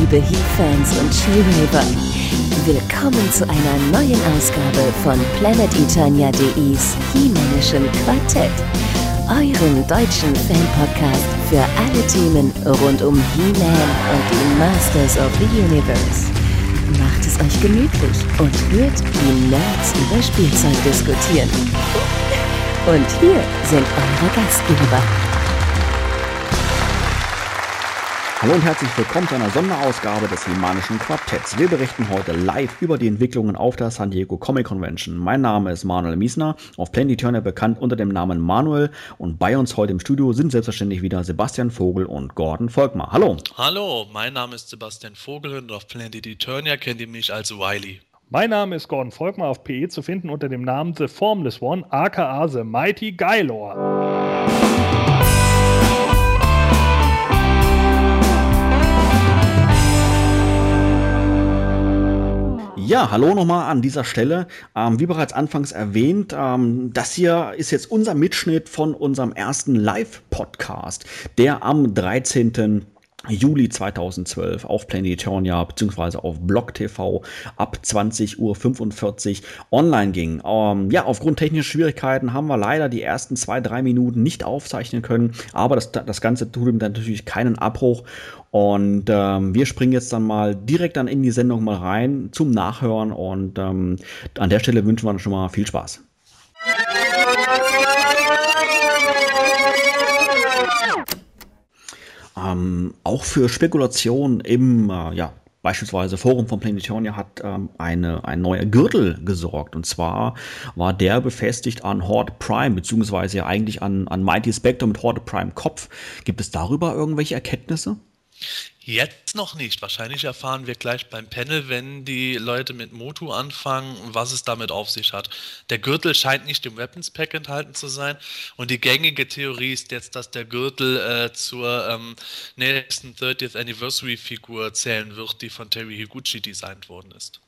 liebe He-Fans und She-Raver. Willkommen zu einer neuen Ausgabe von planeteternia.de's He-Manischen Quartett, eurem deutschen Fan-Podcast für alle Themen rund um He-Man und die Masters of the Universe. Macht es euch gemütlich und hört, wie Nerds über Spielzeug diskutieren. Und hier sind eure Gastgeber. Hallo und herzlich willkommen zu einer Sonderausgabe des He-Manischen Quartetts. Wir berichten heute live über die Entwicklungen auf der San Diego Comic Convention. Mein Name ist Manuel Miesner, auf Planeteternia bekannt unter dem Namen Manuel. Und bei uns heute im Studio sind selbstverständlich wieder Sebastian Vogel und Gordon Volkmar. Hallo. Hallo, mein Name ist Sebastian Vogel und auf Planeteternia kennt ihr mich als Wily. Mein Name ist Gordon Volkmar, auf PE zu finden unter dem Namen The Formless One, aka The Mighty Gylor. Ja, hallo nochmal an dieser Stelle. Wie bereits anfangs erwähnt, das hier ist jetzt unser Mitschnitt von unserem ersten Live-Podcast, der am 13. Juli 2012 auf Planeteternia bzw. auf Blog TV ab 20:45 Uhr online ging. Aufgrund technischer Schwierigkeiten haben wir leider die ersten 2-3 Minuten nicht aufzeichnen können, aber das Ganze tut ihm dann natürlich keinen Abbruch. Und wir springen jetzt dann mal direkt dann in die Sendung mal rein zum Nachhören und an der Stelle wünschen wir schon mal viel Spaß. Auch für Spekulationen im beispielsweise Forum von Planeteternia hat ein neuer Gürtel gesorgt. Und zwar war der befestigt an Horde Prime, beziehungsweise ja eigentlich an Mighty Spectre mit Horde Prime Kopf. Gibt es darüber irgendwelche Erkenntnisse? Jetzt noch nicht. Wahrscheinlich erfahren wir gleich beim Panel, wenn die Leute mit Motu anfangen, was es damit auf sich hat. Der Gürtel scheint nicht im Weapons Pack enthalten zu sein und die gängige Theorie ist jetzt, dass der Gürtel zur nächsten 30th Anniversary Figur zählen wird, die von Terry Higuchi designt worden ist.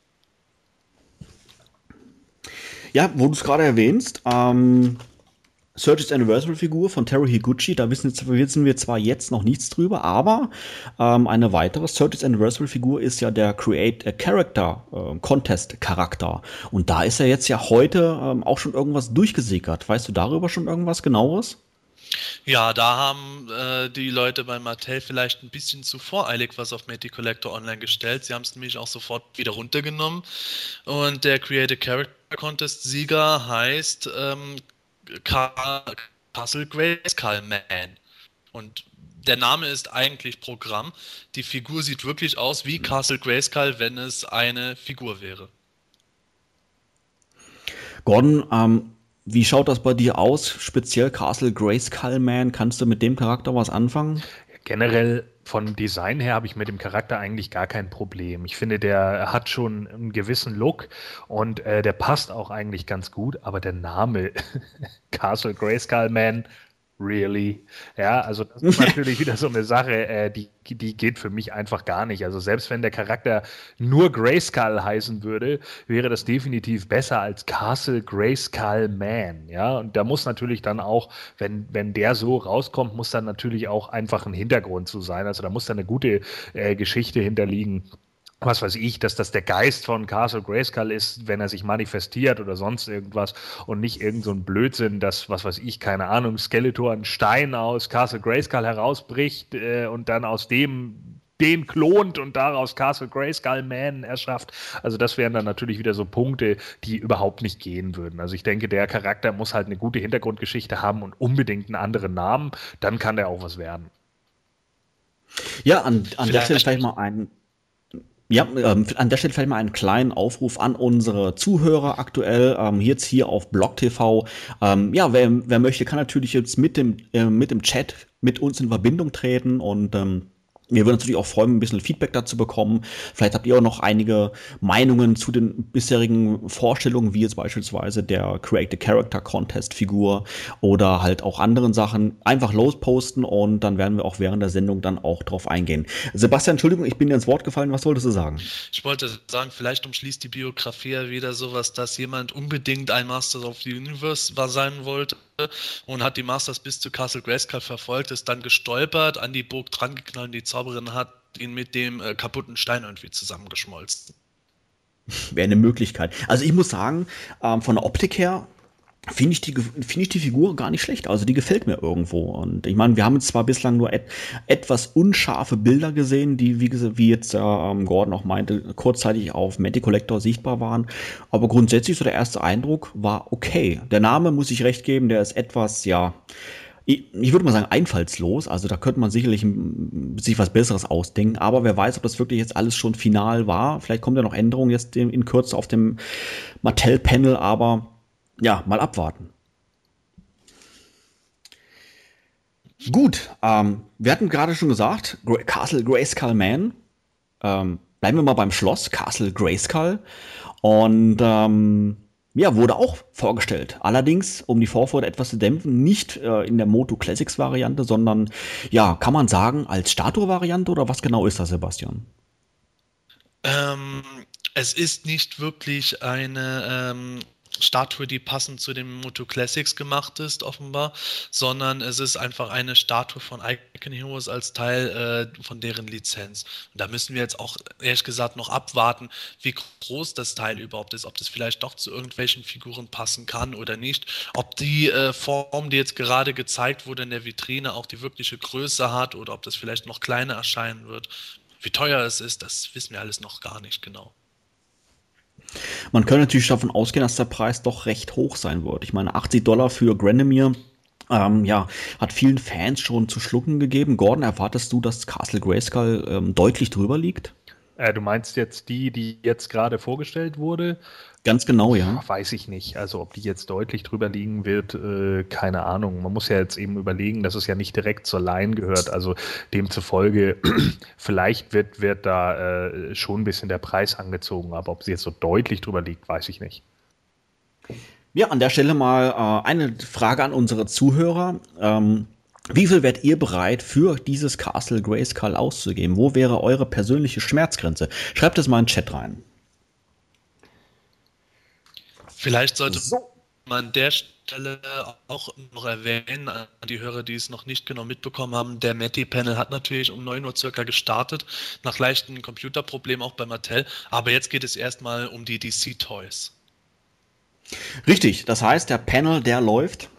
Ja, wo du es gerade erwähnst, Surges Anniversary Figur von Terry Higuchi, da wissen wir zwar jetzt noch nichts drüber, aber eine weitere Surges Anniversary Figur ist ja der Create a Character Contest Charakter. Und da ist ja jetzt ja heute auch schon irgendwas durchgesickert. Weißt du darüber schon irgendwas Genaueres? Ja, da haben die Leute bei Mattel vielleicht ein bisschen zu voreilig was auf Matty Collector Online gestellt. Sie haben es nämlich auch sofort wieder runtergenommen. Und der Create a Character Contest Sieger heißt Castle Grayskull Man. Und der Name ist eigentlich Programm. Die Figur sieht wirklich aus wie Castle Grayskull, wenn es eine Figur wäre. Gordon, wie schaut das bei dir aus? Speziell Castle Grayskull Man, kannst du mit dem Charakter was anfangen? Generell vom Design her habe ich mit dem Charakter eigentlich gar kein Problem. Ich finde, der hat schon einen gewissen Look und der passt auch eigentlich ganz gut, aber der Name Castle Grayskull Man, really? Ja, also das ist natürlich wieder so eine Sache, die geht für mich einfach gar nicht. Also selbst wenn der Charakter nur Grayskull heißen würde, wäre das definitiv besser als Castle Grayskull Man. Ja, und da muss natürlich dann auch, wenn der so rauskommt, muss dann natürlich auch einfach ein Hintergrund zu sein. Also da muss dann eine gute Geschichte hinterliegen. Was weiß ich, dass das der Geist von Castle Grayskull ist, wenn er sich manifestiert oder sonst irgendwas und nicht irgend so ein Blödsinn, dass, was weiß ich, keine Ahnung, Skeletor einen Stein aus Castle Grayskull herausbricht und dann aus dem den klont und daraus Castle Grayskull Man erschafft. Also das wären dann natürlich wieder so Punkte, die überhaupt nicht gehen würden. Also ich denke, der Charakter muss halt eine gute Hintergrundgeschichte haben und unbedingt einen anderen Namen, dann kann der auch was werden. Ja, an der Stelle vielleicht mal an der Stelle vielleicht mal einen kleinen Aufruf an unsere Zuhörer aktuell, jetzt hier auf Blog TV. Wer möchte, kann natürlich jetzt mit dem Chat mit uns in Verbindung treten und wir würden uns natürlich auch freuen, ein bisschen Feedback dazu bekommen. Vielleicht habt ihr auch noch einige Meinungen zu den bisherigen Vorstellungen, wie jetzt beispielsweise der Create a Character Contest Figur oder halt auch anderen Sachen. Einfach losposten und dann werden wir auch während der Sendung dann auch drauf eingehen. Sebastian, Entschuldigung, ich bin dir ins Wort gefallen. Was wolltest du sagen? Ich wollte sagen, vielleicht umschließt die Biografie ja wieder sowas, dass jemand unbedingt ein Masters of the Universe sein wollte und hat die Masters bis zu Castle Grayskull verfolgt, ist dann gestolpert, an die Burg drangeknallt und die Zauberin hat ihn mit dem kaputten Stein irgendwie zusammengeschmolzen. Wäre eine Möglichkeit. Also ich muss sagen, von der Optik her finde ich die Figur gar nicht schlecht. Also die gefällt mir irgendwo. Und ich meine, wir haben jetzt zwar bislang nur etwas unscharfe Bilder gesehen, die, wie jetzt Gordon auch meinte, kurzzeitig auf Matty Collector sichtbar waren. Aber grundsätzlich so der erste Eindruck war okay. Der Name, muss ich recht geben, der ist etwas, ja, ich würde mal sagen, einfallslos. Also da könnte man sicherlich sich was Besseres ausdenken. Aber wer weiß, ob das wirklich jetzt alles schon final war. Vielleicht kommt ja noch Änderungen jetzt in Kürze auf dem Mattel-Panel. Aber ja, mal abwarten. Gut, wir hatten gerade schon gesagt, Castle Grayskull Man. Bleiben wir mal beim Schloss, Castle Grayskull. Und ja, wurde auch vorgestellt. Allerdings, um die Vorfreude etwas zu dämpfen, nicht in der Moto Classics Variante, sondern, ja, kann man sagen, als Statue-Variante oder was genau ist das, Sebastian? Es ist nicht wirklich eine Statue, die passend zu den Moto Classics gemacht ist, offenbar, sondern es ist einfach eine Statue von Icon Heroes als Teil von deren Lizenz. Und da müssen wir jetzt auch ehrlich gesagt noch abwarten, wie groß das Teil überhaupt ist, ob das vielleicht doch zu irgendwelchen Figuren passen kann oder nicht, ob die Form, die jetzt gerade gezeigt wurde in der Vitrine, auch die wirkliche Größe hat oder ob das vielleicht noch kleiner erscheinen wird. Wie teuer es ist, das wissen wir alles noch gar nicht genau. Man kann natürlich davon ausgehen, dass der Preis doch recht hoch sein wird. Ich meine, $80 für Granomir, ja, hat vielen Fans schon zu schlucken gegeben. Gordon, erwartest du, dass Castle Grayskull deutlich drüber liegt? Du meinst jetzt die jetzt gerade vorgestellt wurde? Ganz genau, ja. Weiß ich nicht. Also ob die jetzt deutlich drüber liegen wird, keine Ahnung. Man muss ja jetzt eben überlegen, dass es ja nicht direkt zur Line gehört. Also demzufolge, vielleicht wird da schon ein bisschen der Preis angezogen. Aber ob sie jetzt so deutlich drüber liegt, weiß ich nicht. Ja, an der Stelle mal eine Frage an unsere Zuhörer. Wie viel wärt ihr bereit, für dieses Castle Grayskull auszugeben? Wo wäre eure persönliche Schmerzgrenze? Schreibt es mal in den Chat rein. Vielleicht sollte man an der Stelle auch noch erwähnen, an die Hörer, die es noch nicht genau mitbekommen haben, der Matty-Panel hat natürlich um 9 Uhr circa gestartet, nach leichten Computerproblemen auch bei Mattel, aber jetzt geht es erstmal um die DC-Toys. Richtig, das heißt, der Panel, der läuft.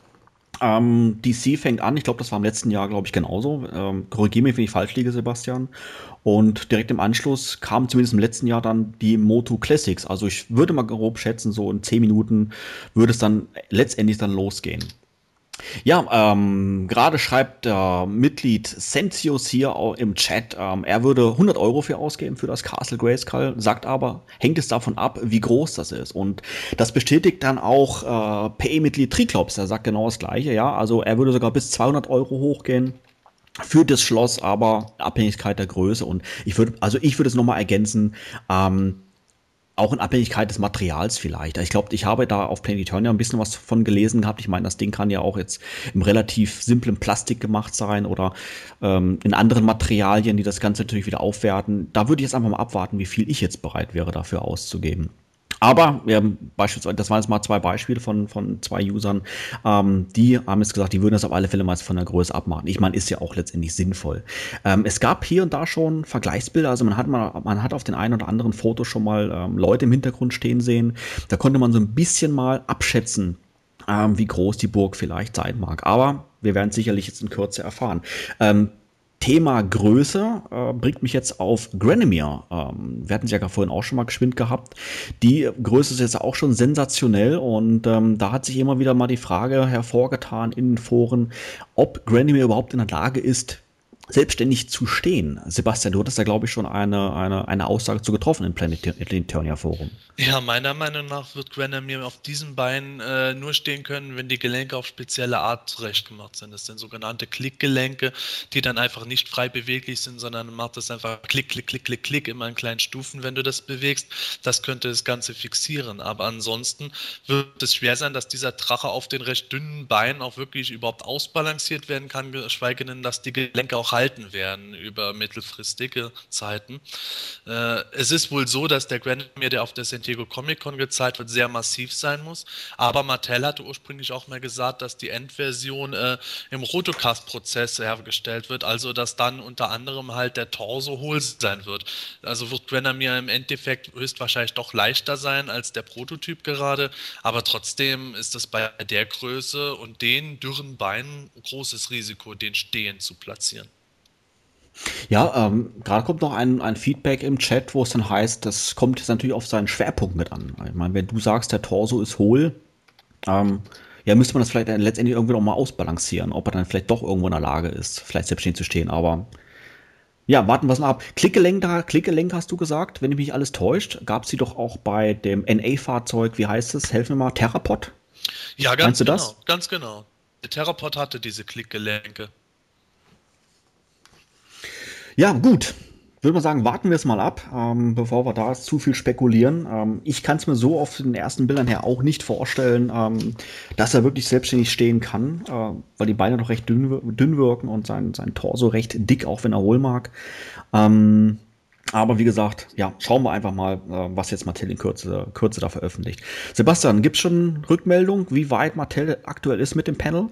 DC fängt an, ich glaube, das war im letzten Jahr, glaube ich, genauso. Korrigiere mich, wenn ich falsch liege, Sebastian. Und direkt im Anschluss kam zumindest im letzten Jahr dann die Moto Classics. Also ich würde mal grob schätzen, so in 10 Minuten würde es dann letztendlich dann losgehen. Ja, gerade schreibt Mitglied Sentius hier im Chat, er würde 100 Euro für ausgeben für das Castle Grayskull, sagt aber, hängt es davon ab, wie groß das ist. Und das bestätigt dann auch PE-Mitglied Triklops, der sagt genau das Gleiche, ja, also er würde sogar bis 200 Euro hochgehen für das Schloss, aber Abhängigkeit der Größe. Und ich würde es nochmal ergänzen, auch in Abhängigkeit des Materials vielleicht. Ich glaube, ich habe da auf Planet Eternia ein bisschen was von gelesen gehabt. Ich meine, das Ding kann ja auch jetzt im relativ simplen Plastik gemacht sein oder in anderen Materialien, die das Ganze natürlich wieder aufwerten. Da würde ich jetzt einfach mal abwarten, wie viel ich jetzt bereit wäre, dafür auszugeben. Aber beispielsweise, das waren jetzt mal 2 Beispiele von 2 Usern, die haben jetzt gesagt, die würden das auf alle Fälle mal von der Größe abmachen. Ich meine, ist ja auch letztendlich sinnvoll. Es gab hier und da schon Vergleichsbilder, also man hat auf den einen oder anderen Fotos schon mal Leute im Hintergrund stehen sehen. Da konnte man so ein bisschen mal abschätzen, wie groß die Burg vielleicht sein mag. Aber wir werden es sicherlich jetzt in Kürze erfahren. Thema Größe bringt mich jetzt auf Granomir. Wir hatten es ja vorhin auch schon mal geschwind gehabt. Die Größe ist jetzt auch schon sensationell und da hat sich immer wieder mal die Frage hervorgetan in den Foren, ob Granomir überhaupt in der Lage ist, selbstständig zu stehen. Sebastian, du hattest da, glaube ich, schon eine Aussage zu getroffen im Planet Eternia Forum. Ja, meiner Meinung nach wird Granomir auf diesen Beinen nur stehen können, wenn die Gelenke auf spezielle Art zurecht gemacht sind. Das sind sogenannte Klickgelenke, die dann einfach nicht frei beweglich sind, sondern man macht das einfach Klick, Klick, Klick, Klick, Klick, immer in kleinen Stufen, wenn du das bewegst. Das könnte das Ganze fixieren. Aber ansonsten wird es schwer sein, dass dieser Drache auf den recht dünnen Beinen auch wirklich überhaupt ausbalanciert werden kann, geschweige denn, dass die Gelenke auch halten halten werden über mittelfristige Zeiten. Es ist wohl so, dass der Granomir, der auf der San Diego Comic-Con gezeigt wird, sehr massiv sein muss, aber Mattel hatte ursprünglich auch mal gesagt, dass die Endversion im Rotocast-Prozess hergestellt wird, also dass dann unter anderem halt der Torso hohl sein wird. Also wird Granomir im Endeffekt höchstwahrscheinlich doch leichter sein als der Prototyp gerade, aber trotzdem ist es bei der Größe und den dürren Beinen ein großes Risiko, den stehend zu platzieren. Ja, gerade kommt noch ein Feedback im Chat, wo es dann heißt, das kommt jetzt natürlich auf seinen Schwerpunkt mit an. Ich meine, wenn du sagst, der Torso ist hohl, ja, müsste man das vielleicht letztendlich irgendwie noch mal ausbalancieren, ob er dann vielleicht doch irgendwo in der Lage ist, vielleicht selbstständig zu stehen, aber ja, warten wir es mal ab. Klickgelenk hast du gesagt, wenn mich nicht alles täuscht, gab es die doch auch bei dem NA-Fahrzeug, wie heißt es, helfen wir mal, Therapod? Ja, Meinst du das? Ganz genau. Der Therapod hatte diese Klickgelenke. Ja, gut. Würde man sagen, warten wir es mal ab, bevor wir da zu viel spekulieren. Ich kann es mir so auf den ersten Bildern her auch nicht vorstellen, dass er wirklich selbstständig stehen kann, weil die Beine noch recht dünn wirken und sein Torso recht dick, auch wenn er hohl mag. Aber wie gesagt, ja, schauen wir einfach mal, was jetzt Mattel in Kürze da veröffentlicht. Sebastian, gibt es schon Rückmeldung, wie weit Mattel aktuell ist mit dem Panel?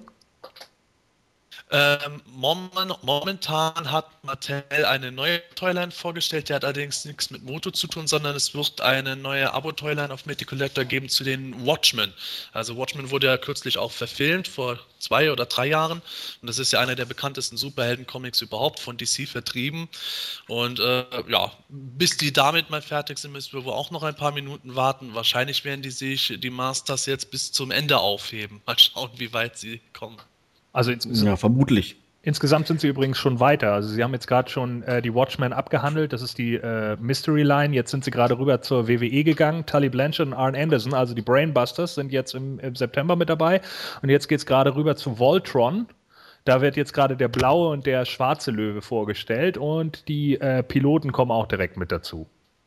Momentan hat Mattel eine neue Toyline vorgestellt, die hat allerdings nichts mit Moto zu tun, sondern es wird eine neue Abo-Toyline auf Mattel Collector geben zu den Watchmen. Also Watchmen wurde ja kürzlich auch verfilmt, vor 2 oder 3 Jahren. Und das ist ja einer der bekanntesten Superhelden-Comics überhaupt, von DC vertrieben. Und ja, bis die damit mal fertig sind, müssen wir wohl auch noch ein paar Minuten warten. Wahrscheinlich werden die sich die Masters jetzt bis zum Ende aufheben. Mal schauen, wie weit sie kommen. Also ja, vermutlich. Insgesamt sind sie übrigens schon weiter. Also sie haben jetzt gerade schon die Watchmen abgehandelt. Das ist die Mystery Line. Jetzt sind sie gerade rüber zur WWE gegangen. Tully Blanchard und Arn Anderson, also die Brainbusters, sind jetzt im September mit dabei. Und jetzt geht es gerade rüber zu Voltron. Da wird jetzt gerade der blaue und der schwarze Löwe vorgestellt. Und die Piloten kommen auch direkt mit dazu.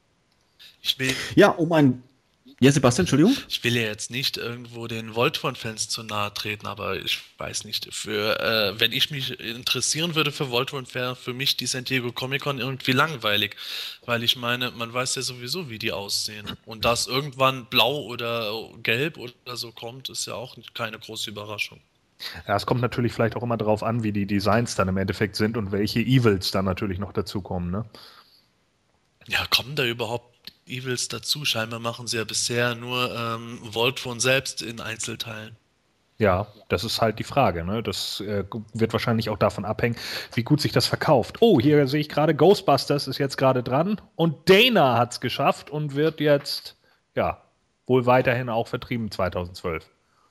Ja, Sebastian, Entschuldigung? Ich will ja jetzt nicht irgendwo den Voltron-Fans zu nahe treten, aber ich weiß nicht, wenn ich mich interessieren würde für Voltron, wäre für mich die San Diego Comic-Con irgendwie langweilig, weil ich meine, man weiß ja sowieso, wie die aussehen. Und dass irgendwann blau oder gelb oder so kommt, ist ja auch keine große Überraschung. Ja, es kommt natürlich vielleicht auch immer darauf an, wie die Designs dann im Endeffekt sind und welche Evils dann natürlich noch dazukommen, ne? Ja, kommen da überhaupt Evils dazu? Scheinbar machen sie ja bisher nur Voltron selbst in Einzelteilen. Ja, das ist halt die Frage, ne? Das wird wahrscheinlich auch davon abhängen, wie gut sich das verkauft. Oh, hier sehe ich gerade, Ghostbusters ist jetzt gerade dran und Dana hat es geschafft und wird jetzt, ja, wohl weiterhin auch vertrieben 2012.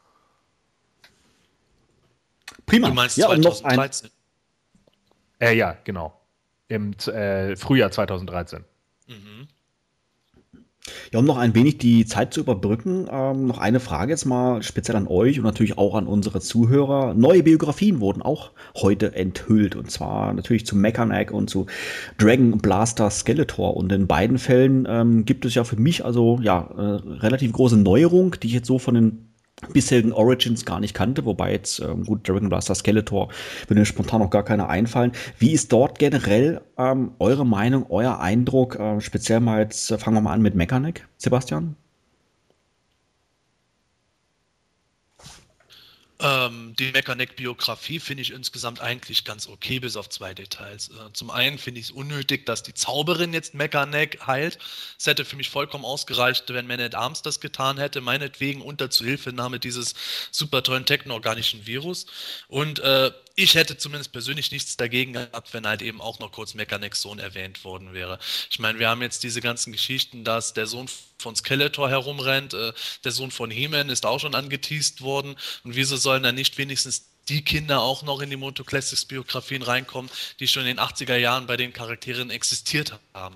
Prima. Du meinst ja, 2013? Ja, genau. Im Frühjahr 2013. Mhm. Ja, um noch ein wenig die Zeit zu überbrücken, noch eine Frage jetzt mal speziell an euch und natürlich auch an unsere Zuhörer. Neue Biografien wurden auch heute enthüllt und zwar natürlich zu Mechanic und zu Dragon Blaster Skeletor und in beiden Fällen gibt es ja für mich also ja relativ große Neuerung, die ich jetzt so von den bisherigen Origins gar nicht kannte, wobei jetzt, gut, Dragon Blaster Skeletor würde mir spontan noch gar keine einfallen. Wie ist dort generell eure Meinung, euer Eindruck? Speziell mal jetzt, fangen wir mal an mit Mechanic, Sebastian? Die Mechanic-Biografie finde ich insgesamt eigentlich ganz okay, bis auf 2 Details. Zum einen finde ich es unnötig, dass die Zauberin jetzt Mechanic heilt. Es hätte für mich vollkommen ausgereicht, wenn Man at Arms das getan hätte, meinetwegen unter Zuhilfenahme dieses super tollen technoorganischen Virus. Und ich hätte zumindest persönlich nichts dagegen gehabt, wenn halt eben auch noch kurz Mechanics Sohn erwähnt worden wäre. Ich meine, wir haben jetzt diese ganzen Geschichten, dass der Sohn von Skeletor herumrennt, der Sohn von He-Man ist auch schon angeteast worden. Und wieso sollen da nicht wenigstens die Kinder auch noch in die Moto Classics Biografien reinkommen, die schon in den 80er Jahren bei den Charakteren existiert haben?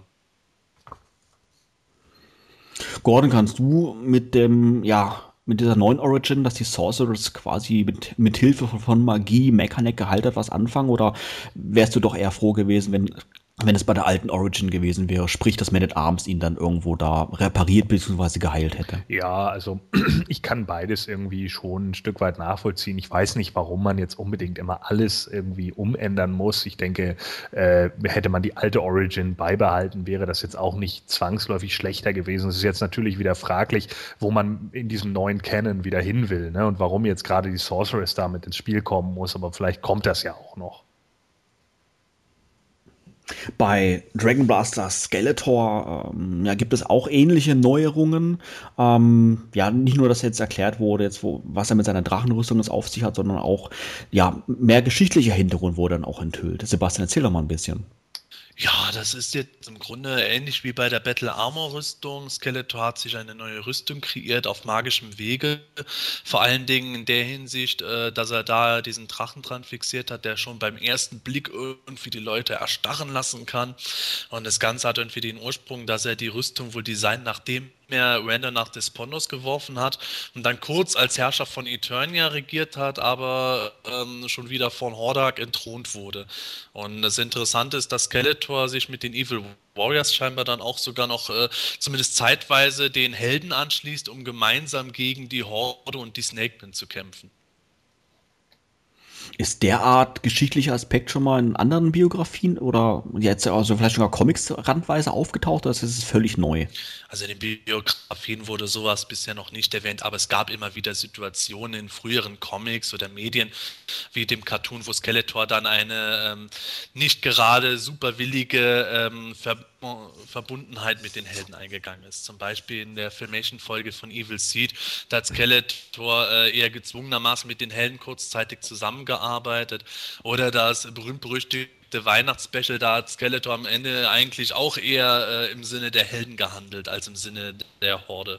Gordon, kannst du mit dieser neuen Origin, dass die Sorceress quasi mit Hilfe von Magie Mechanic geheilt hat, was anfangen? Oder wärst du doch eher froh gewesen, wenn wenn es bei der alten Origin gewesen wäre, sprich, dass Man at Arms ihn dann irgendwo da repariert bzw. geheilt hätte. Ja, also ich kann beides irgendwie schon ein Stück weit nachvollziehen. Ich weiß nicht, warum man jetzt unbedingt immer alles irgendwie umändern muss. Ich denke, hätte man die alte Origin beibehalten, wäre das jetzt auch nicht zwangsläufig schlechter gewesen. Es ist jetzt natürlich wieder fraglich, wo man in diesem neuen Canon wieder hin will, ne? Und warum jetzt gerade die Sorceress da mit ins Spiel kommen muss, aber vielleicht kommt das ja auch noch. Bei Dragon Blaster Skeletor gibt es auch ähnliche Neuerungen. Nicht nur, dass jetzt erklärt wurde, was er mit seiner Drachenrüstung jetzt auf sich hat, sondern auch mehr geschichtlicher Hintergrund wurde dann auch enthüllt. Sebastian, erzähl doch mal ein bisschen. Ja, das ist jetzt im Grunde ähnlich wie bei der Battle Armor Rüstung. Skeletor hat sich eine neue Rüstung kreiert auf magischem Wege. Vor allen Dingen in der Hinsicht, dass er da diesen Drachen dran fixiert hat, der schon beim ersten Blick irgendwie die Leute erstarren lassen kann. Und das Ganze hat irgendwie den Ursprung, dass er die Rüstung wohl designt, nachdem er Randor nach Despondos geworfen hat und dann kurz als Herrscher von Eternia regiert hat, aber schon wieder von Hordak entthront wurde. Und das Interessante ist, dass Skeletor sich mit den Evil Warriors scheinbar dann auch sogar noch zumindest zeitweise den Helden anschließt, um gemeinsam gegen die Horde und die Snakemen zu kämpfen. Ist derart geschichtlicher Aspekt schon mal in anderen Biografien oder jetzt also vielleicht sogar Comics randweise aufgetaucht, oder ist es völlig neu? Also in den Biografien wurde sowas bisher noch nicht erwähnt, aber es gab immer wieder Situationen in früheren Comics oder Medien, wie dem Cartoon, wo Skeletor dann eine nicht gerade superwillige Verbundenheit mit den Helden eingegangen ist. Zum Beispiel in der Filmation-Folge von Evil Seed, da hat Skeletor eher gezwungenermaßen mit den Helden kurzzeitig zusammengearbeitet. Oder das berühmt-berüchtigte Weihnachtsspecial, da hat Skeletor am Ende eigentlich auch eher im Sinne der Helden gehandelt, als im Sinne der Horde.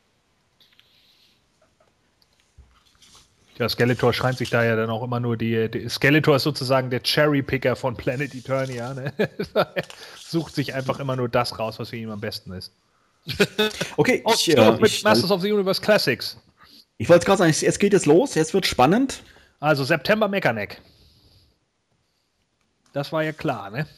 Ja, Skeletor scheint sich da ja dann auch immer nur Skeletor ist sozusagen der Cherry-Picker von Planet Eternia, ne? Sucht sich einfach immer nur das raus, was für ihn am besten ist. Okay, mit Masters of the Universe Classics. Ich wollte gerade sagen, es geht jetzt los, jetzt wird spannend. Also September Mechaneck. Das war ja klar, ne?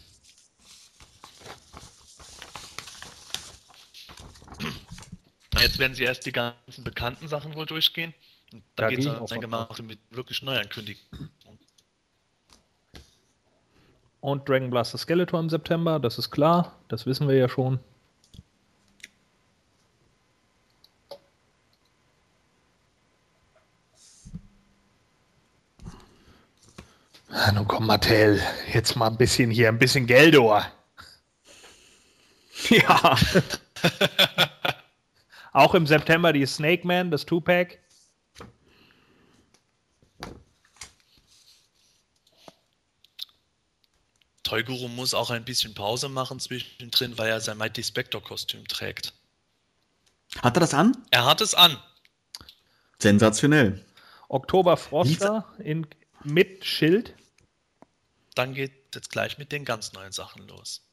Jetzt werden sie erst die ganzen bekannten Sachen wohl durchgehen. Und da geht es dann gemacht mit wirklich Neuankündigungen. Und Dragon Blaster Skeletor im September, das ist klar, das wissen wir ja schon. Nun komm, Mattel, jetzt mal ein bisschen Geldor. Ja. Auch im September die Snake Man, das 2-Pack. Toy-Guru muss auch ein bisschen Pause machen zwischendrin, weil er sein Mighty Spectre-Kostüm trägt. Hat er das an? Er hat es an. Sensationell. Oktober Froster mit Schild. Dann geht jetzt gleich mit den ganz neuen Sachen los.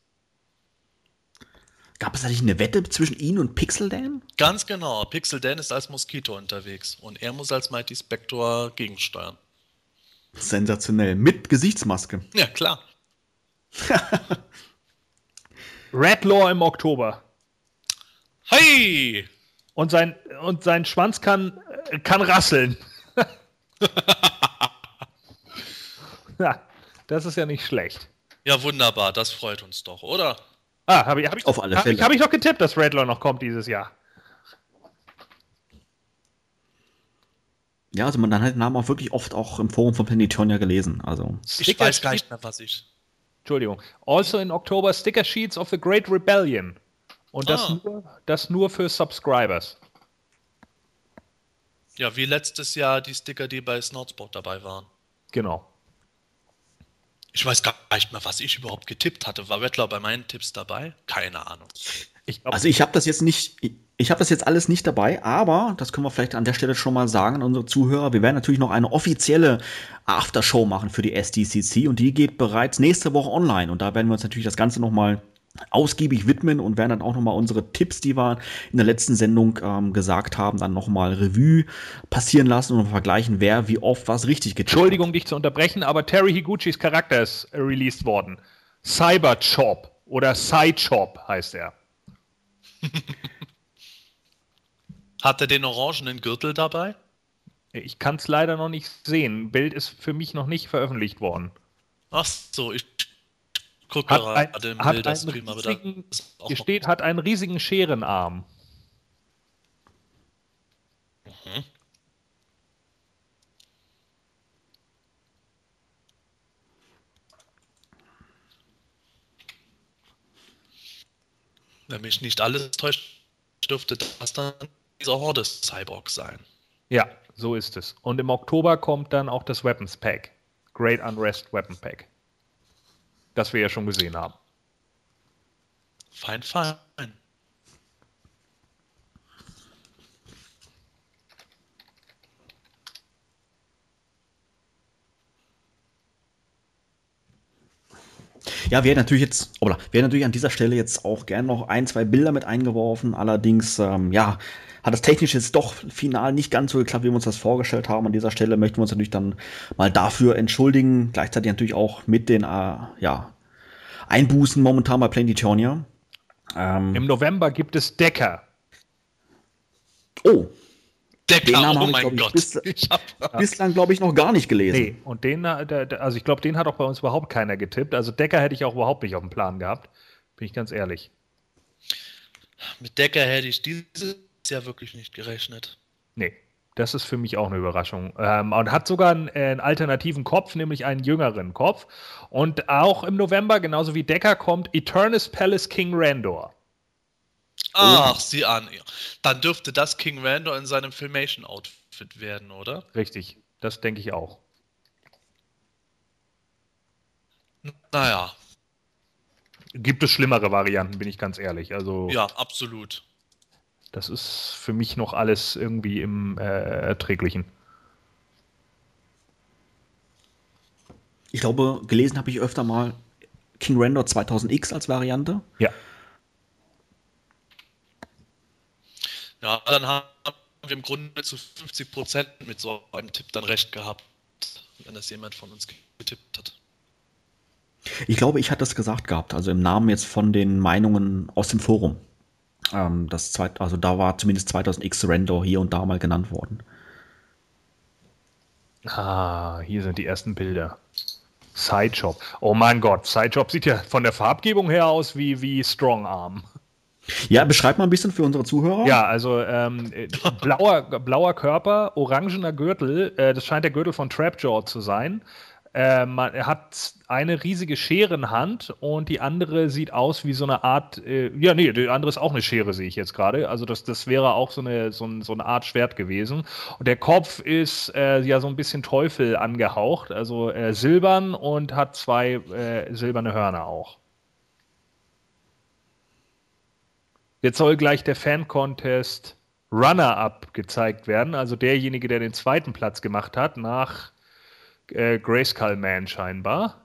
Gab es eigentlich eine Wette zwischen ihm und Pixel Dan? Ganz genau. Pixel Dan ist als Moskito unterwegs und er muss als Mighty Spectre gegensteuern. Sensationell. Mit Gesichtsmaske. Ja, klar. Redlaw im Oktober. Hey! Und sein Schwanz kann rasseln. Ja, das ist ja nicht schlecht. Ja, wunderbar. Das freut uns doch, oder? Hab ich auf alle Fälle. Hab ich doch getippt, dass Redlaw noch kommt dieses Jahr. Ja, also man hat den Namen auch wirklich oft auch im Forum von Planet Eternia gelesen. Also. Ich weiß gar nicht mehr, was ich... Entschuldigung. Also in Oktober Sticker Sheets of the Great Rebellion. Und das nur für Subscribers. Ja, wie letztes Jahr die Sticker, die bei Snoutsport dabei waren. Genau. Ich weiß gar nicht mehr, was ich überhaupt getippt hatte. War Redlaw bei meinen Tipps dabei? Keine Ahnung. Ich habe das jetzt nicht... Ich habe das jetzt alles nicht dabei, aber, das können wir vielleicht an der Stelle schon mal sagen an unsere Zuhörer, wir werden natürlich noch eine offizielle Aftershow machen für die SDCC und die geht bereits nächste Woche online und da werden wir uns natürlich das Ganze nochmal ausgiebig widmen und werden dann auch nochmal unsere Tipps, die wir in der letzten Sendung gesagt haben, dann nochmal Revue passieren lassen und vergleichen, wer wie oft was richtig getippt hat. Entschuldigung, dich zu unterbrechen, aber Terry Higuchis Charakter ist released worden. Cyberchop oder Sidechop heißt er. Hat er den orangenen Gürtel dabei? Ich kann es leider noch nicht sehen. Bild ist für mich noch nicht veröffentlicht worden. Ach so, ich gucke gerade im Bilderstream, aber hier steht, hat einen riesigen Scherenarm. Mhm. Wenn mich nicht alles täuscht, dürfte das dann dieser Horde-Cyborg sein. Ja, so ist es. Und im Oktober kommt dann auch das Weapons Pack. Great Unrest Weapon Pack. Das wir ja schon gesehen haben. Fein, fein. Ja, wir hätten natürlich an dieser Stelle jetzt auch gerne noch 1, 2 Bilder mit eingeworfen. Allerdings, hat das technisch jetzt doch final nicht ganz so geklappt, wie wir uns das vorgestellt haben. An dieser Stelle möchten wir uns natürlich dann mal dafür entschuldigen. Gleichzeitig natürlich auch mit den Einbußen momentan bei Planet Eternia. Im November gibt es Decker. Oh. Decker, den Namen oh mein Gott. Bislang, glaube ich, noch gar nicht gelesen. Nee, und also ich glaube, den hat auch bei uns überhaupt keiner getippt. Also Decker hätte ich auch überhaupt nicht auf dem Plan gehabt. Bin ich ganz ehrlich. Mit Decker hätte ich dieses Jahr wirklich nicht gerechnet. Nee, das ist für mich auch eine Überraschung. Und hat sogar einen alternativen Kopf, nämlich einen jüngeren Kopf. Und auch im November, genauso wie Decker, kommt Eternus Palace King Randor. Ach, sieh an. Dann dürfte das King Randor in seinem Filmation-Outfit werden, oder? Richtig, das denke ich auch. Naja. Gibt es schlimmere Varianten, bin ich ganz ehrlich. Also, ja, absolut. Das ist für mich noch alles irgendwie im Erträglichen. Ich glaube, gelesen habe ich öfter mal King Randor 2000X als Variante. Ja. Ja, dann haben wir im Grunde zu 50% mit so einem Tipp dann recht gehabt, wenn das jemand von uns getippt hat. Ich glaube, ich hatte das gesagt gehabt, also im Namen jetzt von den Meinungen aus dem Forum. Da war zumindest 2000X Randor hier und da mal genannt worden. Ah, hier sind die ersten Bilder. Sideshop. Oh mein Gott, Sideshop sieht ja von der Farbgebung her aus wie Strong Arm. Ja, beschreib mal ein bisschen für unsere Zuhörer. Ja, also blauer Körper, orangener Gürtel, das scheint der Gürtel von Trapjaw zu sein. Er hat eine riesige Scherenhand und die andere sieht aus wie so eine Art, die andere ist auch eine Schere, sehe ich jetzt gerade. Also das wäre auch so eine Art Schwert gewesen. Und der Kopf ist so ein bisschen Teufel angehaucht, also silbern und hat 2 silberne Hörner auch. Jetzt soll gleich der Fan-Contest Runner-Up gezeigt werden, also derjenige, der den 2. Platz gemacht hat, nach Grayskull Man scheinbar.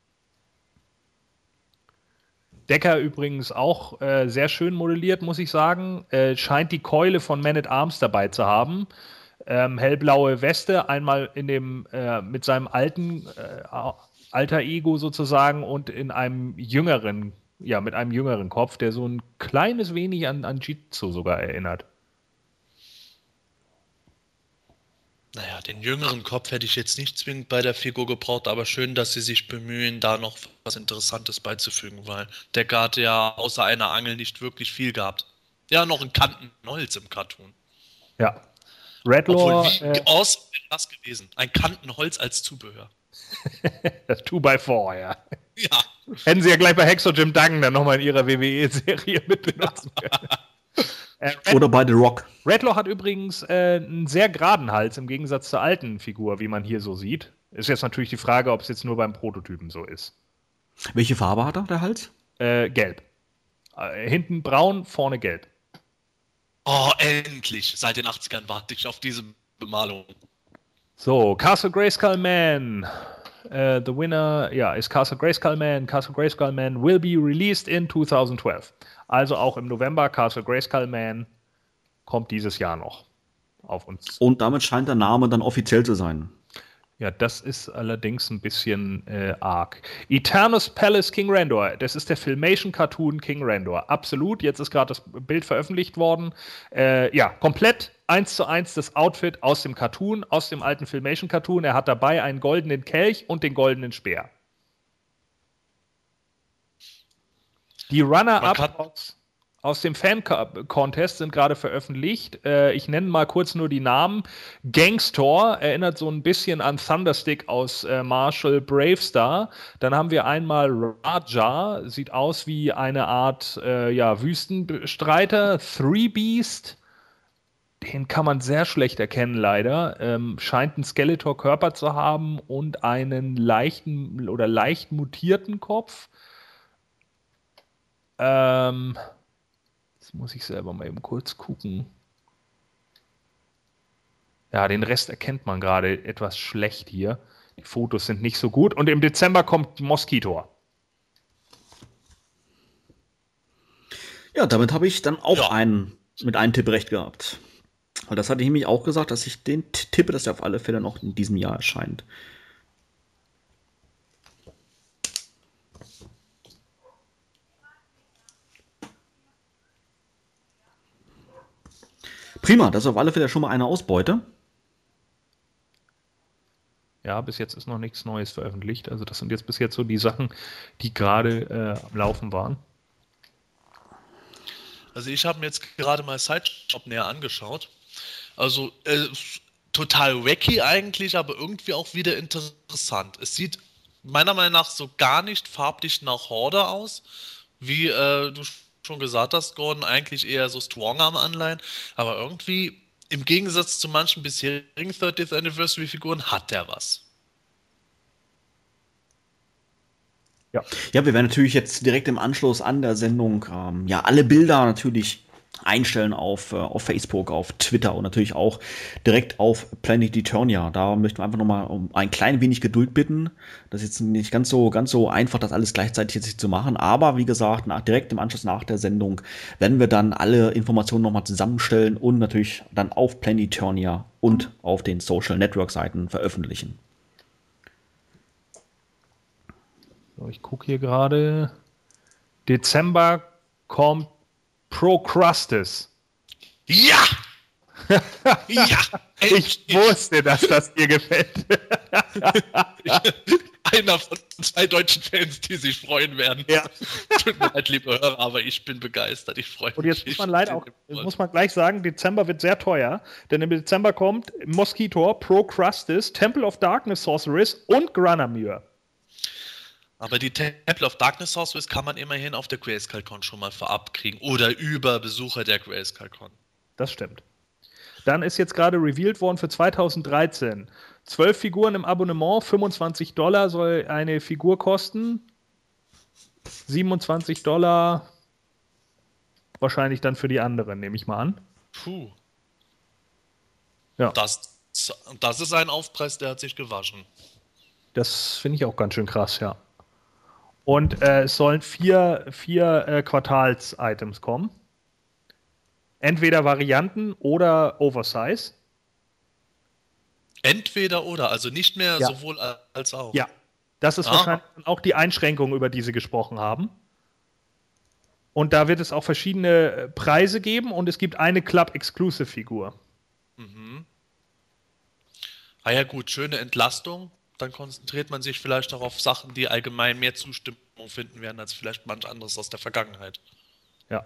Decker übrigens auch sehr schön modelliert, muss ich sagen. Scheint die Keule von Man at Arms dabei zu haben. Hellblaue Weste, einmal mit seinem alter Ego sozusagen und in einem jüngeren, mit einem jüngeren Kopf, der so ein kleines wenig an Jitsu sogar erinnert. Naja, den jüngeren Kopf hätte ich jetzt nicht zwingend bei der Figur gebraucht, aber schön, dass sie sich bemühen, da noch was Interessantes beizufügen, weil Decker hatte ja außer einer Angel nicht wirklich viel gehabt. Ja, noch ein Kantenholz im Cartoon. Ja. Redlaw. Wie awesome wäre das gewesen? Ein Kantenholz als Zubehör. Das 2x4, ja. Ja. Hätten sie ja gleich bei Hexo Jim Duggan dann nochmal in ihrer WWE-Serie mit benutzen können. Oder bei The Rock. Redlaw hat übrigens einen sehr geraden Hals im Gegensatz zur alten Figur, wie man hier so sieht. Ist jetzt natürlich die Frage, ob es jetzt nur beim Prototypen so ist. Welche Farbe hat er, der Hals? Gelb. Hinten braun, vorne gelb. Oh, endlich! Seit den 80ern warte ich auf diese Bemalung. So, Castle Grayskull Man. The winner, is Castle Grayskull Man. Castle Grayskull Man will be released in 2012. Also auch im November, Castle Grayskull Man kommt dieses Jahr noch auf uns. Und damit scheint der Name dann offiziell zu sein. Ja, das ist allerdings ein bisschen arg. Eternus Palace King Randor. Das ist der Filmation-Cartoon King Randor. Absolut. Jetzt ist gerade das Bild veröffentlicht worden. Ja, komplett 1:1 das Outfit aus dem Cartoon, aus dem alten Filmation-Cartoon. Er hat dabei einen goldenen Kelch und den goldenen Speer. Die Runner-Up aus dem Fan-Contest sind gerade veröffentlicht. Ich nenne mal kurz nur die Namen. Gangstor erinnert so ein bisschen an Thunderstick aus Marshall Bravestar. Dann haben wir einmal Raja, sieht aus wie eine Art Wüstenstreiter. Three Beast, den kann man sehr schlecht erkennen leider. Scheint einen Skeletor-Körper zu haben und einen leicht mutierten Kopf. Jetzt muss ich selber mal eben kurz gucken. Ja, den Rest erkennt man gerade etwas schlecht hier. Die Fotos sind nicht so gut. Und im Dezember kommt Mosquitor. Ja, damit habe ich dann auch mit einem Tipp recht gehabt. Weil das hatte ich nämlich auch gesagt, dass ich den tippe, dass der auf alle Fälle noch in diesem Jahr erscheint. Prima, das ist auf alle Fälle schon mal eine Ausbeute. Ja, bis jetzt ist noch nichts Neues veröffentlicht. Also das sind jetzt bis jetzt so die Sachen, die gerade am Laufen waren. Also ich habe mir jetzt gerade mal Sideshop näher angeschaut. Also total wacky eigentlich, aber irgendwie auch wieder interessant. Es sieht meiner Meinung nach so gar nicht farblich nach Horde aus, wie du schon gesagt hast, Gordon, eigentlich eher so Strongarm-Anleihen, aber irgendwie im Gegensatz zu manchen bisherigen 30th Anniversary-Figuren hat der was. Ja, wir werden natürlich jetzt direkt im Anschluss an der Sendung alle Bilder natürlich einstellen auf Facebook, auf Twitter und natürlich auch direkt auf Planet Eternia. Da möchten wir einfach nochmal um ein klein wenig Geduld bitten. Das ist jetzt nicht ganz so einfach, das alles gleichzeitig jetzt zu machen. Aber wie gesagt, direkt im Anschluss nach der Sendung werden wir dann alle Informationen nochmal zusammenstellen und natürlich dann auf Planet Eternia und auf den Social Network Seiten veröffentlichen. So, ich gucke hier gerade. Dezember kommt Procrustes. Ja! Ja! Ich wusste, dass das dir gefällt. Einer von 2 deutschen Fans, die sich freuen werden. Ja. Tut mir leid, liebe Hörer, aber ich bin begeistert. Ich freue mich. Und jetzt muss man gleich sagen, Dezember wird sehr teuer, denn im Dezember kommt Mosquitor, Procrustes, Temple of Darkness Sorceress und Granamyr. Aber die Temple of Darkness Sorceress kann man immerhin auf der Grayskull-Con schon mal vorab kriegen oder über Besucher der Grayskull-Con. Das stimmt. Dann ist jetzt gerade revealed worden für 2013. 12 Figuren im Abonnement, $25 soll eine Figur kosten. $27 wahrscheinlich dann für die anderen, nehme ich mal an. Puh. Ja. Das ist ein Aufpreis, der hat sich gewaschen. Das finde ich auch ganz schön krass, ja. Und es sollen vier Quartals-Items kommen. Entweder Varianten oder Oversize. Entweder oder, also nicht mehr sowohl als auch. Ja, das ist wahrscheinlich auch die Einschränkung, über die Sie gesprochen haben. Und da wird es auch verschiedene Preise geben und es gibt eine Club-Exclusive-Figur. Mhm. Ah ja gut, schöne Entlastung. Dann konzentriert man sich vielleicht auch auf Sachen, die allgemein mehr Zustimmung finden werden, als vielleicht manch anderes aus der Vergangenheit. Ja.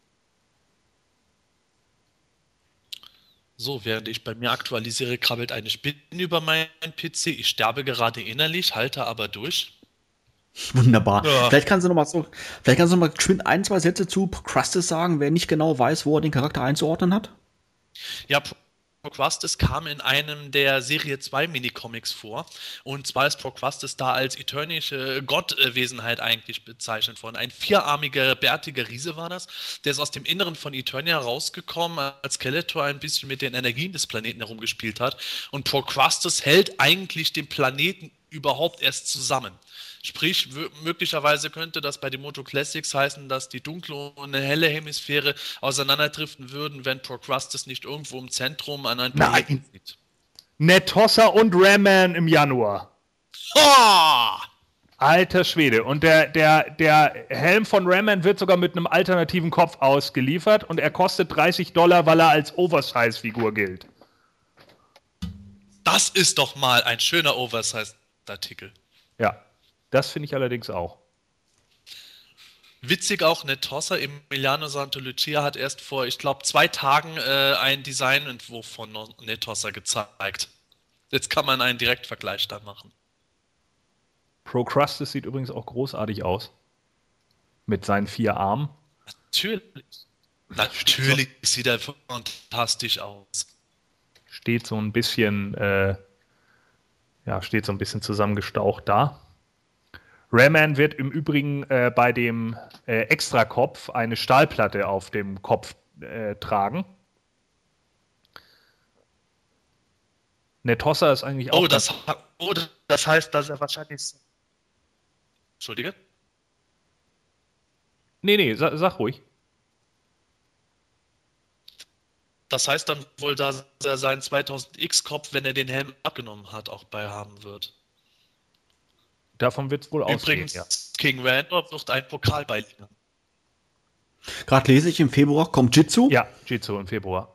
So, während ich bei mir aktualisiere, krabbelt eine Spinne über meinen PC. Ich sterbe gerade innerlich, halte aber durch. Wunderbar. Ja. Vielleicht kannst du noch mal geschwind 1, 2 Sätze zu Procrustes sagen, wer nicht genau weiß, wo er den Charakter einzuordnen hat. Ja, Procrustes kam in einem der Serie 2 Minicomics vor. Und zwar ist Procrustes da als eternische Gottwesenheit eigentlich bezeichnet worden. Ein 4-armiger, bärtiger Riese war das. Der ist aus dem Inneren von Eternia rausgekommen, als Skeletor ein bisschen mit den Energien des Planeten herumgespielt hat. Und Procrustes hält eigentlich den Planeten überhaupt erst zusammen. Sprich, möglicherweise könnte das bei den Moto Classics heißen, dass die dunkle und eine helle Hemisphäre auseinanderdriften würden, wenn Procrustes nicht irgendwo im Zentrum an einem Planeten sieht. Netossa und Ram-Man im Januar. Oh! Alter Schwede. Und der Helm von Ram-Man wird sogar mit einem alternativen Kopf ausgeliefert und er kostet $30, weil er als Oversize-Figur gilt. Das ist doch mal ein schöner Oversize-Artikel. Ja, das finde ich allerdings auch. Witzig auch, Netossa, Emiliano Santolucia hat erst vor, ich glaube, 2 Tagen einen Designentwurf von Netossa gezeigt. Jetzt kann man einen Direktvergleich da machen. Procrustes sieht übrigens auch großartig aus. Mit seinen 4 Armen. Natürlich sieht er fantastisch aus. Steht so ein bisschen, zusammengestaucht da. Ram-Man wird im Übrigen bei dem Extrakopf eine Stahlplatte auf dem Kopf tragen. Netossa ist eigentlich auch... Das heißt, dass er wahrscheinlich... Entschuldige? Nee, sag ruhig. Das heißt dann wohl, dass er seinen 2000X-Kopf, wenn er den Helm abgenommen hat, auch bei haben wird. Davon wird es wohl ausgehen, Übrigens, ja. King Randolph wird einen Pokal beiliegen. Gerade lese ich, im Februar kommt Jitsu. Ja, Jitsu im Februar.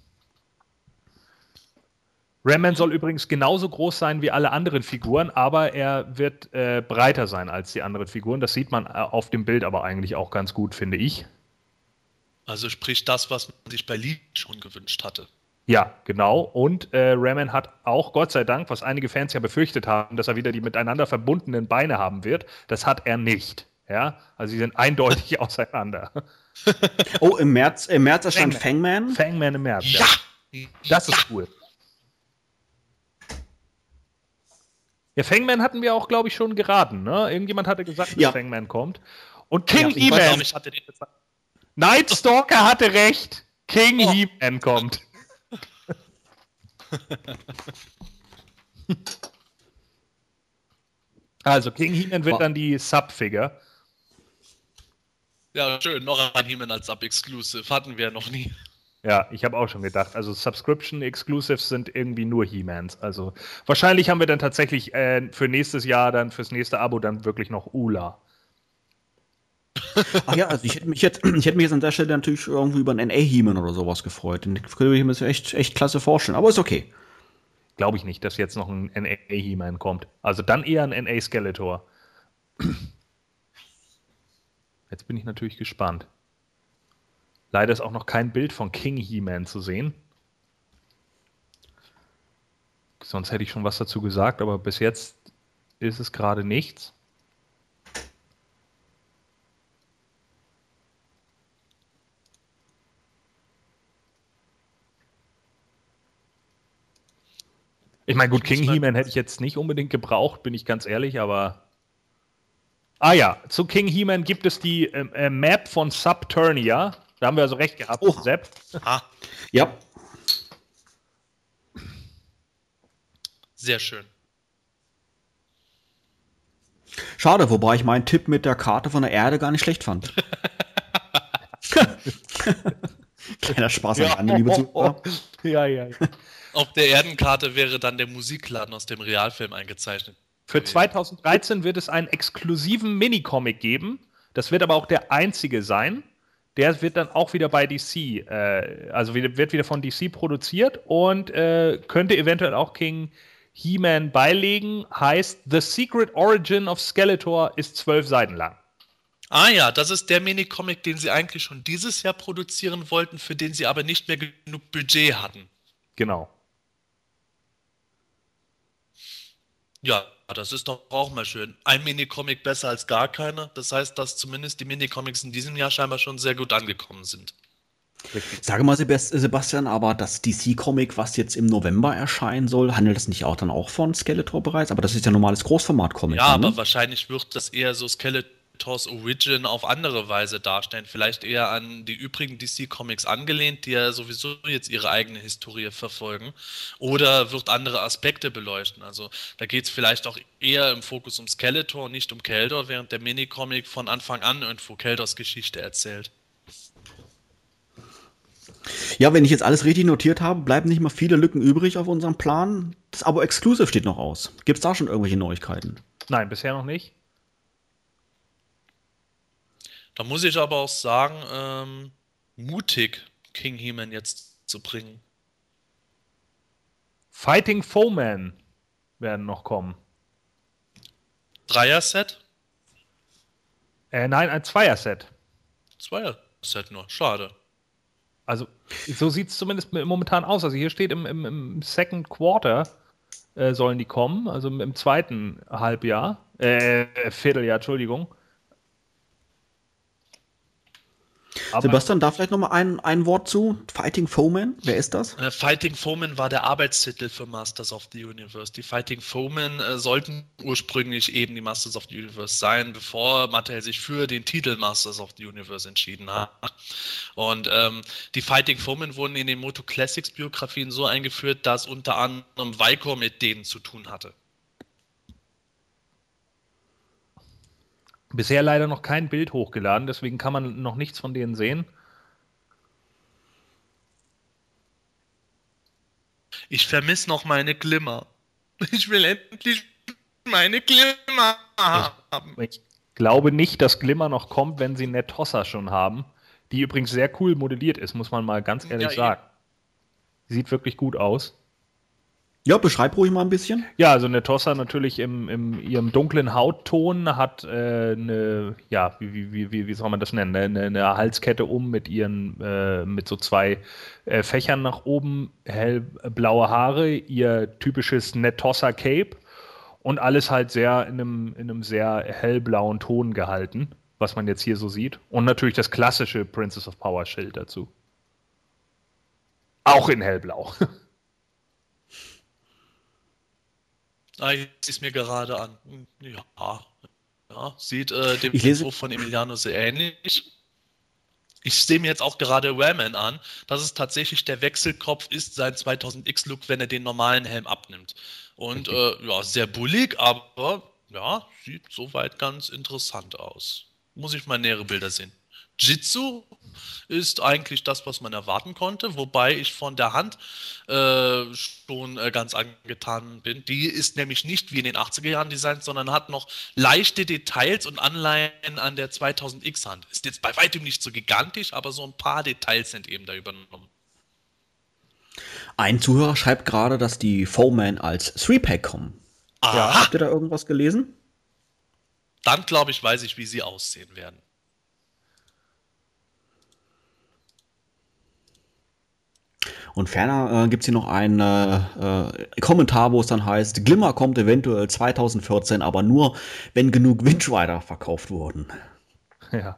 Ram-Man soll übrigens genauso groß sein wie alle anderen Figuren, aber er wird breiter sein als die anderen Figuren. Das sieht man auf dem Bild aber eigentlich auch ganz gut, finde ich. Also sprich das, was man sich bei Lee schon gewünscht hatte. Ja, genau. Und Ram-Man hat auch, Gott sei Dank, was einige Fans ja befürchtet haben, dass er wieder die miteinander verbundenen Beine haben wird. Das hat er nicht. Ja? Also sie sind eindeutig auseinander. Oh, im März erscheint Fangman. Fangman im März. Ja! Das ist cool. Ja, Fangman hatten wir auch, glaube ich, schon geraten. Ne? Irgendjemand hatte gesagt, dass Fangman kommt. Und King He-Man. Nightstalker hatte recht. King He-Man kommt. Also King He-Man wird dann die Sub-Figure. Ja, schön. Noch ein He-Man als Sub-Exclusive. Hatten wir noch nie. Ja, ich habe auch schon gedacht. Also Subscription-Exclusives sind irgendwie nur He-Mans. Also wahrscheinlich haben wir dann tatsächlich für nächstes Jahr, dann fürs nächste Abo dann wirklich noch Ula. Ach ja, also ich hätte mich jetzt an der Stelle natürlich irgendwie über einen NA-He-Man oder sowas gefreut. Den könnte ich mir echt klasse vorstellen, aber ist okay. Glaube ich nicht, dass jetzt noch ein NA-He-Man kommt. Also dann eher ein NA-Skeletor. Jetzt bin ich natürlich gespannt. Leider ist auch noch kein Bild von King He-Man zu sehen. Sonst hätte ich schon was dazu gesagt, aber bis jetzt ist es gerade nichts. Ich meine, gut, King He-Man hätte ich jetzt nicht unbedingt gebraucht, bin ich ganz ehrlich, aber... Ah ja, zu King He-Man gibt es die Map von Subturnia. Da haben wir also recht gehabt, Sepp. Ah. Ja. Sehr schön. Schade, wobei ich meinen Tipp mit der Karte von der Erde gar nicht schlecht fand. Kleiner Spaß am Rande, liebe Zuhörer. Ja. Auf der Erdenkarte wäre dann der Musikladen aus dem Realfilm eingezeichnet. Für 2013 wird es einen exklusiven Minicomic geben. Das wird aber auch der einzige sein. Der wird dann auch wieder bei DC, wird wieder von DC produziert und könnte eventuell auch King He-Man beilegen. Heißt, The Secret Origin of Skeletor ist 12 Seiten lang. Ah ja, das ist der Minicomic, den sie eigentlich schon dieses Jahr produzieren wollten, für den sie aber nicht mehr genug Budget hatten. Genau. Ja, das ist doch auch mal schön. Ein Minicomic besser als gar keiner. Das heißt, dass zumindest die Minicomics in diesem Jahr scheinbar schon sehr gut angekommen sind. Sage mal, Sebastian, aber das DC-Comic, was jetzt im November erscheinen soll, handelt das nicht auch dann auch von Skeletor bereits? Aber das ist ja normales Großformat-Comic. Ja, ne? aber wahrscheinlich wird das eher so Skeletors Origin auf andere Weise darstellen. Vielleicht eher an die übrigen DC-Comics angelehnt, die ja sowieso jetzt ihre eigene Historie verfolgen. Oder wird andere Aspekte beleuchten. Also da geht es vielleicht auch eher im Fokus um Skeletor und nicht um Keldor, während der Minicomic von Anfang an irgendwo Keldors Geschichte erzählt. Ja, wenn ich jetzt alles richtig notiert habe, bleiben nicht mal viele Lücken übrig auf unserem Plan. Das Abo Exclusive steht noch aus. Gibt es da schon irgendwelche Neuigkeiten? Nein, bisher noch nicht. Da muss ich aber auch sagen, mutig, King He-Man jetzt zu bringen. Fighting Foeman werden noch kommen. Dreier-Set? Nein, ein Zweier-Set. Zweier-Set nur, schade. Also, so sieht es zumindest momentan aus. Also, hier steht im Second Quarter sollen die kommen, also im zweiten Halbjahr, Vierteljahr, Entschuldigung. Aber Sebastian, da vielleicht noch mal ein Wort zu Fighting Foeman. Wer ist das? Fighting Foeman war der Arbeitstitel für Masters of the Universe. Die Fighting Foeman sollten ursprünglich eben die Masters of the Universe sein, bevor Mattel sich für den Titel Masters of the Universe entschieden hat. Und die Fighting Foeman wurden in den Moto Classics Biografien so eingeführt, dass unter anderem Vicor mit denen zu tun hatte. bisher leider noch kein Bild hochgeladen, deswegen kann man noch nichts von denen sehen. Ich vermisse noch meine Glimmer. Ich will endlich meine Glimmer haben. Ich glaube nicht, dass Glimmer noch kommt, wenn sie Netossa schon haben. Die übrigens sehr cool modelliert ist, muss man mal ganz ehrlich sagen. Sieht wirklich gut aus. Ja, beschreib ruhig mal ein bisschen. Ja, also Netossa natürlich in ihrem dunklen Hautton hat eine, ja, wie soll man das nennen, eine Halskette mit so zwei Fächern nach oben, hellblaue Haare, ihr typisches Netossa Cape und alles halt sehr in einem sehr hellblauen Ton gehalten, was man jetzt hier so sieht. Und natürlich das klassische Princess of Power Schild dazu. Auch in hellblau. Ich sehe es mir gerade an. Ja, sieht dem Entwurf von Emiliano sehr ähnlich. Ich sehe mir jetzt auch gerade Wayman an, dass es tatsächlich der Wechselkopf ist, sein 2000X-Look, wenn er den normalen Helm abnimmt. Und ja, sehr bullig, aber ja, sieht soweit ganz interessant aus. Muss ich mal nähere Bilder sehen. Jitsu ist eigentlich das, was man erwarten konnte, wobei ich von der Hand schon ganz angetan bin. Die ist nämlich nicht wie in den 80er Jahren designt, sondern hat noch leichte Details und Anleihen an der 2000X Hand. Ist jetzt bei weitem nicht so gigantisch, aber so ein paar Details sind eben da übernommen. Ein Zuhörer schreibt gerade, dass die Foeman als 3-Pack kommen. Ja, habt ihr da irgendwas gelesen? Dann glaube ich, weiß ich, wie sie aussehen werden. Und ferner gibt es hier noch einen Kommentar, wo es dann heißt, Glimmer kommt eventuell 2014, aber nur, wenn genug Winch Rider verkauft wurden. Ja.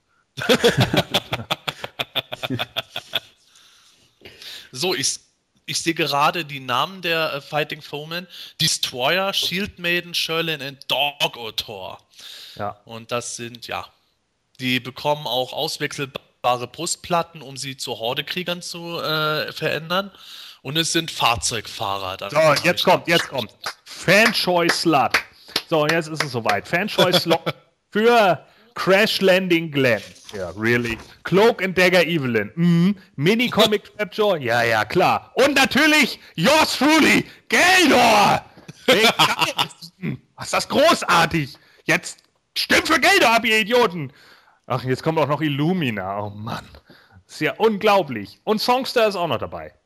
So, ich sehe gerade die Namen der Fighting Foeman. Destroyer, Shield Maiden, Sherlin und Dog Otor. Ja. Und das sind, ja, die bekommen auch auswechselbare Brustplatten, um sie zu Hordekriegern zu verändern. Und es sind Fahrzeugfahrer. So, jetzt kommt. Fanchoy Slut. So, und jetzt ist es soweit. Fanchoy Slut für Crash Landing Glenn. Ja, really. Cloak and Dagger Evelyn. Mini-Comic Trapjaw. Ja, klar. Und natürlich yours truly, Geldor. Was ist das großartig. Jetzt stimmt für Geldor ab, ihr Idioten. Ach, jetzt kommt auch noch Illumina. Oh Mann. Das ist ja unglaublich. Und Songster ist auch noch dabei.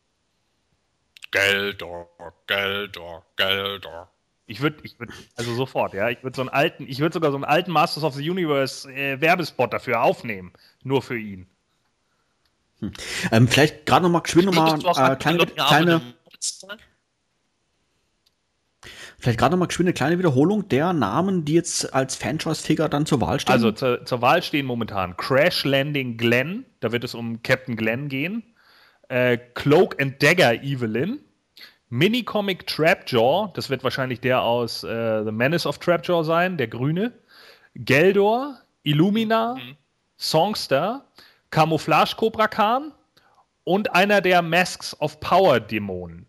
Geldor. Ich würde, also sofort, ja. Ich würde sogar so einen alten Masters of the Universe Werbespot dafür aufnehmen. Nur für ihn. Vielleicht gerade nochmal kleine Wiederholung der Namen, die jetzt als Fanchoice-Figure dann zur Wahl stehen. Also zur Wahl stehen momentan Crash Landing Glenn, da wird es um Captain Glenn gehen, Cloak and Dagger Evelyn, Mini-Comic Trapjaw, das wird wahrscheinlich der aus The Menace of Trapjaw sein, der grüne, Geldor, Illumina, Songster, Camouflage Cobra Khan und einer der Masks of Power Dämonen.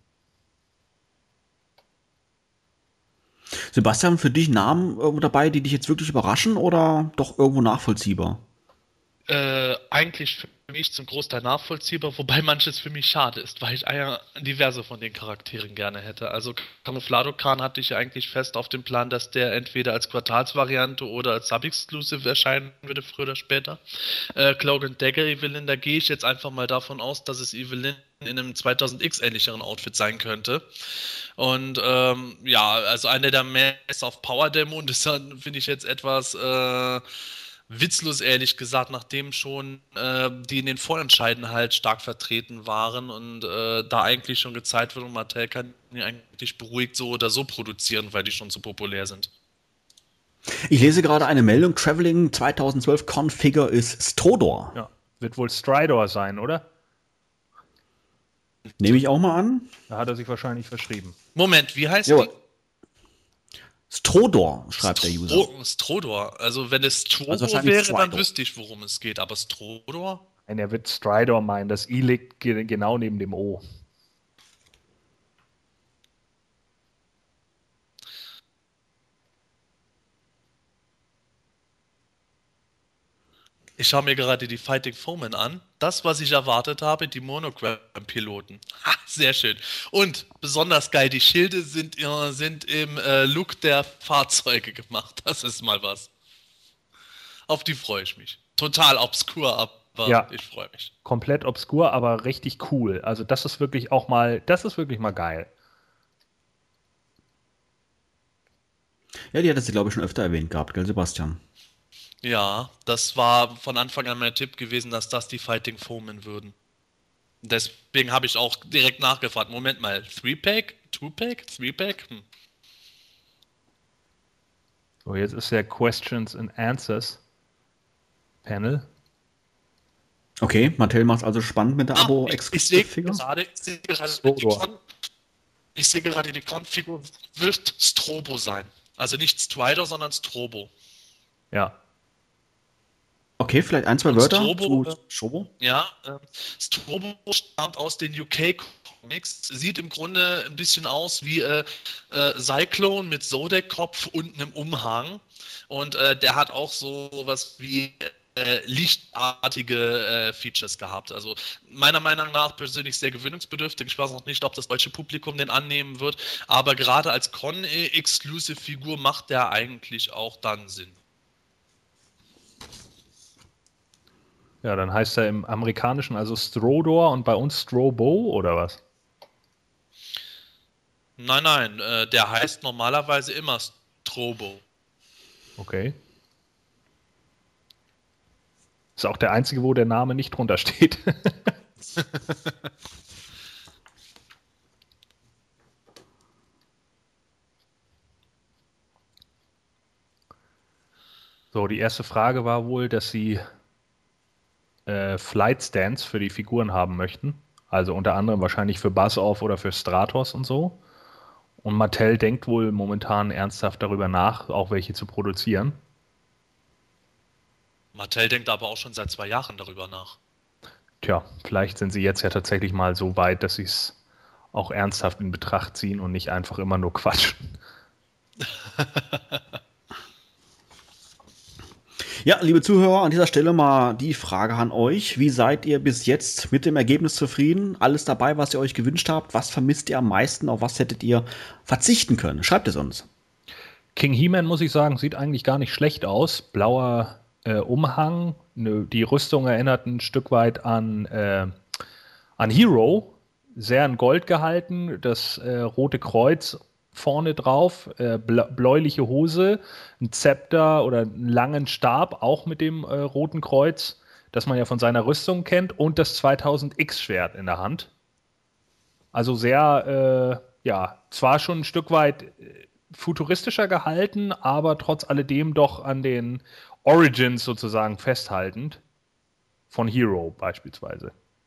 Sebastian, für dich Namen irgendwo dabei, die dich jetzt wirklich überraschen oder doch irgendwo nachvollziehbar? Eigentlich für mich zum Großteil nachvollziehbar, wobei manches für mich schade ist, weil ich diverse von den Charakteren gerne hätte. Also Camouflado Khan hatte ich ja eigentlich fest auf dem Plan, dass der entweder als Quartalsvariante oder als Sub-Exclusive erscheinen würde, früher oder später. Cloak and Dagger Evelyn, da gehe ich jetzt einfach mal davon aus, dass es Evelyn in einem 2000X ähnlicheren Outfit sein könnte. Und also einer der Mass of Power Demo, und das finde ich jetzt etwas witzlos, ehrlich gesagt, nachdem schon die in den Vorentscheiden halt stark vertreten waren und da eigentlich schon gezeigt wird, und Mattel kann die eigentlich beruhigt so oder so produzieren, weil die schon so populär sind. Ich lese gerade eine Meldung, Traveling 2012 Configure ist Strodor. Ja, wird wohl Stridor sein, oder? Nehme ich auch mal an. Da hat er sich wahrscheinlich verschrieben. Moment, wie heißt Jo. die? Strodor, schreibt der User. Strodor. Also wenn es Strodor Also wahrscheinlich wäre, dann Stridor. wüsste ich, worum es geht. Aber Strodor? Nein, er wird Stridor meinen. Das I liegt genau neben dem O. Ich schaue mir gerade die Fighting Foemen an. Das, was ich erwartet habe, die Monogram-Piloten. Ha, sehr schön. Und besonders geil, die Schilde sind im Look der Fahrzeuge gemacht. Das ist mal was. Auf die freue ich mich. Total obskur, aber Ja. ich freue mich. Komplett obskur, aber richtig cool. Also das ist wirklich mal geil. Ja, die hat es, glaube ich, schon öfter erwähnt gehabt, gell, Sebastian? Ja, das war von Anfang an mein Tipp gewesen, dass das die Fighting Foemen würden. Deswegen habe ich auch direkt nachgefragt. Moment mal, 3-Pack? 2-Pack? 3-Pack? So, jetzt ist der Questions and Answers Panel. Okay, Mattel macht es also spannend mit der Ich sehe Abo-Exclusive-Figur. gerade, die Con-Figur wird Strobo sein. Also nicht Strider, sondern Strobo. Ja. Okay, vielleicht ein, zwei Wörter Strobo, zu Strobo. Ja, Strobo stammt aus den UK-Comics, sieht im Grunde ein bisschen aus wie Cyclone mit Zodec-Kopf und einem Umhang. Und der hat auch so was wie lichtartige Features gehabt. Also meiner Meinung nach persönlich sehr gewöhnungsbedürftig. Ich weiß noch nicht, ob das deutsche Publikum den annehmen wird, aber gerade als Con-Exclusive-Figur macht der eigentlich auch dann Sinn. Ja, dann heißt er im Amerikanischen also Strodor und bei uns Strobo oder was? Nein, der heißt normalerweise immer Strobo. Okay. Ist auch der einzige, wo der Name nicht drunter steht. So, die erste Frage war wohl, dass sie Flight Stands für die Figuren haben möchten. Also unter anderem wahrscheinlich für Buzz-Off oder für Stratos und so. Und Mattel denkt wohl momentan ernsthaft darüber nach, auch welche zu produzieren. Mattel denkt aber auch schon seit 2 Jahren darüber nach. Tja, vielleicht sind sie jetzt ja tatsächlich mal so weit, dass sie es auch ernsthaft in Betracht ziehen und nicht einfach immer nur quatschen. Ja, liebe Zuhörer, an dieser Stelle mal die Frage an euch. Wie seid ihr bis jetzt mit dem Ergebnis zufrieden? Alles dabei, was ihr euch gewünscht habt? Was vermisst ihr am meisten? Auf was hättet ihr verzichten können? Schreibt es uns. King He-Man, muss ich sagen, sieht eigentlich gar nicht schlecht aus. Blauer Umhang. Die Rüstung erinnert ein Stück weit an Hero. Sehr in Gold gehalten. Das rote Kreuz vorne drauf, bläuliche Hose, ein Zepter oder einen langen Stab, auch mit dem roten Kreuz, das man ja von seiner Rüstung kennt, und das 2000X-Schwert in der Hand. Also sehr, zwar schon ein Stück weit futuristischer gehalten, aber trotz alledem doch an den Origins sozusagen festhaltend. Von Hero beispielsweise.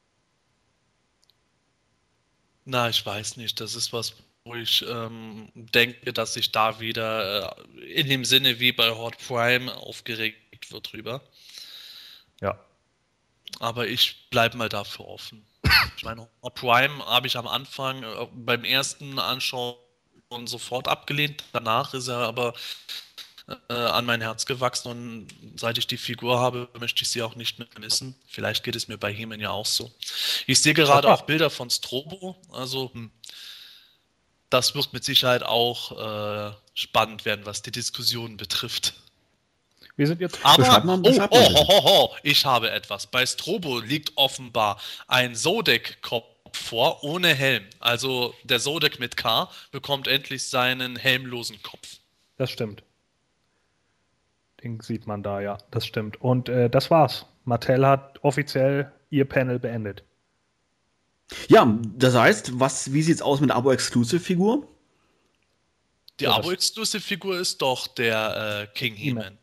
Na, ich weiß nicht. Das ist was, wo ich denke, dass sich da wieder in dem Sinne wie bei Hot Prime aufgeregt wird drüber. Ja. Aber ich bleibe mal dafür offen. Ich meine, Hot Prime habe ich am Anfang beim ersten Anschauen sofort abgelehnt. Danach ist er aber an mein Herz gewachsen und seit ich die Figur habe, möchte ich sie auch nicht mehr missen. Vielleicht geht es mir bei He-Man ja auch so. Ich sehe gerade auch Bilder von Strobo, also das wird mit Sicherheit auch spannend werden, was die Diskussion betrifft. Wir sind jetzt. Aber, ich habe etwas. Bei Strobo liegt offenbar ein Zodek-Kopf vor, ohne Helm. Also der Zodek mit K bekommt endlich seinen helmlosen Kopf. Das stimmt. Den sieht man da, ja. Das stimmt. Und das war's. Mattel hat offiziell ihr Panel beendet. Ja, das heißt, wie sieht's aus mit der Abo-Exclusive-Figur? Die Abo-Exclusive-Figur ist doch der King He-Man.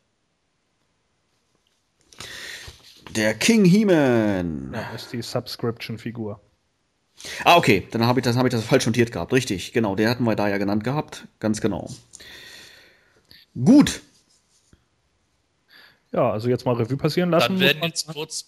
Der King He-Man. Ja, ist die Subscription-Figur. Ah, okay, dann habe ich das falsch notiert gehabt. Richtig, genau, den hatten wir da ja genannt gehabt. Ganz genau. Gut. Ja, also jetzt mal Revue passieren lassen. Dann werden jetzt kurz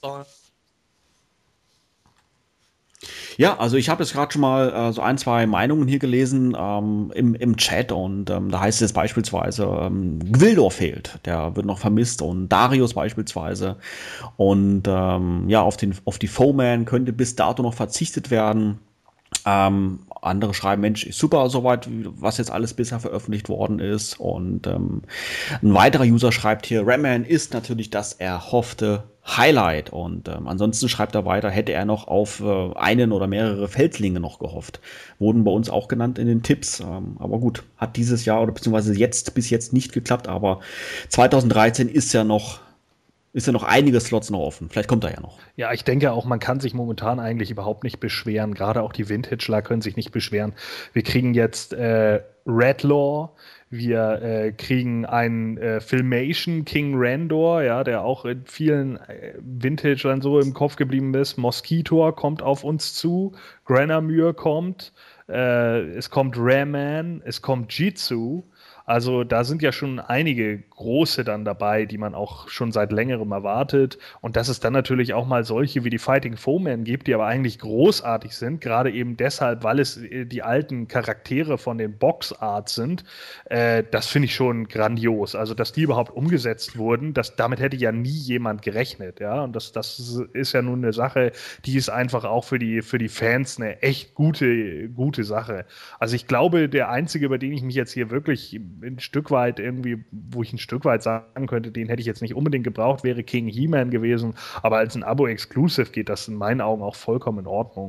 Ja, also ich habe jetzt gerade schon mal so ein, zwei Meinungen hier gelesen im Chat und da heißt es jetzt beispielsweise, Gwildor fehlt, der wird noch vermisst und Darius beispielsweise und ja, auf die Foeman könnte bis dato noch verzichtet werden. Andere schreiben, Mensch, ist super soweit, was jetzt alles bisher veröffentlicht worden ist. Und ein weiterer User schreibt hier, Ram-Man ist natürlich das erhoffte Highlight. Und ansonsten schreibt er weiter, hätte er noch auf einen oder mehrere Feldlinge noch gehofft. Wurden bei uns auch genannt in den Tipps. Aber gut, hat dieses Jahr oder beziehungsweise bis jetzt nicht geklappt. Aber 2013 ist ja noch einige Slots noch offen. Vielleicht kommt er ja noch. Ja, ich denke auch, man kann sich momentan eigentlich überhaupt nicht beschweren. Gerade auch die Vintageler können sich nicht beschweren. Wir kriegen jetzt Redlaw, wir kriegen einen Filmation King Randor, ja, der auch in vielen Vintagern so im Kopf geblieben ist. Mosquitor kommt auf uns zu, Granamyr kommt, es kommt Ram-Man, es kommt Jitsu. Also da sind ja schon einige große dann dabei, die man auch schon seit längerem erwartet. Und dass es dann natürlich auch mal solche wie die Fighting Foeman gibt, die aber eigentlich großartig sind, gerade eben deshalb, weil es die alten Charaktere von den Boxarts sind, das finde ich schon grandios. Also dass die überhaupt umgesetzt wurden, damit hätte ja nie jemand gerechnet. Ja? Und das ist ja nun eine Sache, die ist einfach auch für die Fans eine echt gute Sache. Also ich glaube, der Einzige, über den ich mich jetzt hier wirklich ein Stück weit irgendwie, wo ich ein Stück weit sagen könnte, den hätte ich jetzt nicht unbedingt gebraucht, wäre King He-Man gewesen, aber als ein Abo-Exclusive geht das in meinen Augen auch vollkommen in Ordnung.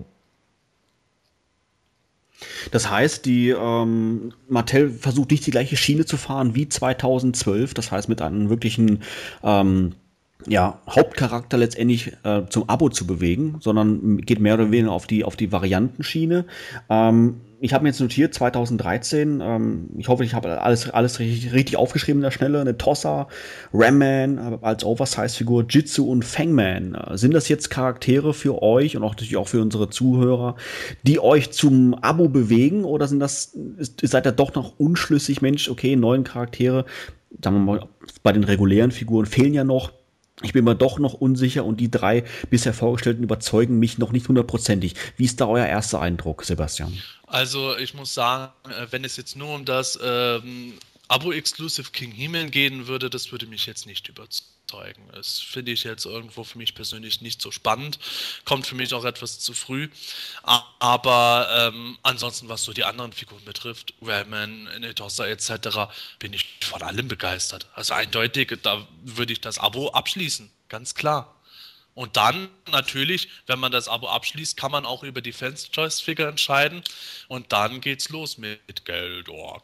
Das heißt, die Mattel versucht nicht die gleiche Schiene zu fahren wie 2012, das heißt mit einem wirklichen Hauptcharakter letztendlich zum Abo zu bewegen, sondern geht mehr oder weniger auf die Variantenschiene. Ich habe mir jetzt notiert, 2013, ich hoffe, ich habe alles richtig aufgeschrieben in der Schnelle, eine Tossa, Ram-Man als Oversize-Figur, Jitsu und Fangman. Sind das jetzt Charaktere für euch und auch natürlich auch für unsere Zuhörer, die euch zum Abo bewegen oder seid ihr doch noch unschlüssig, Mensch, okay, 9 Charaktere, sagen wir mal, bei den regulären Figuren fehlen ja noch. Ich bin mir doch noch unsicher und die 3 bisher vorgestellten überzeugen mich noch nicht 100%. Wie ist da euer erster Eindruck, Sebastian? Also ich muss sagen, wenn es jetzt nur um das Abo-Exclusive King He-Man gehen würde, das würde mich jetzt nicht überzeugen. Das finde ich jetzt irgendwo für mich persönlich nicht so spannend. Kommt für mich auch etwas zu früh. Aber ansonsten, was so die anderen Figuren betrifft, Ram-Man, Netossa etc., bin ich von allem begeistert. Also eindeutig, da würde ich das Abo abschließen. Ganz klar. Und dann natürlich, wenn man das Abo abschließt, kann man auch über die Fans-Choice-Figure entscheiden. Und dann geht's los mit Geldor.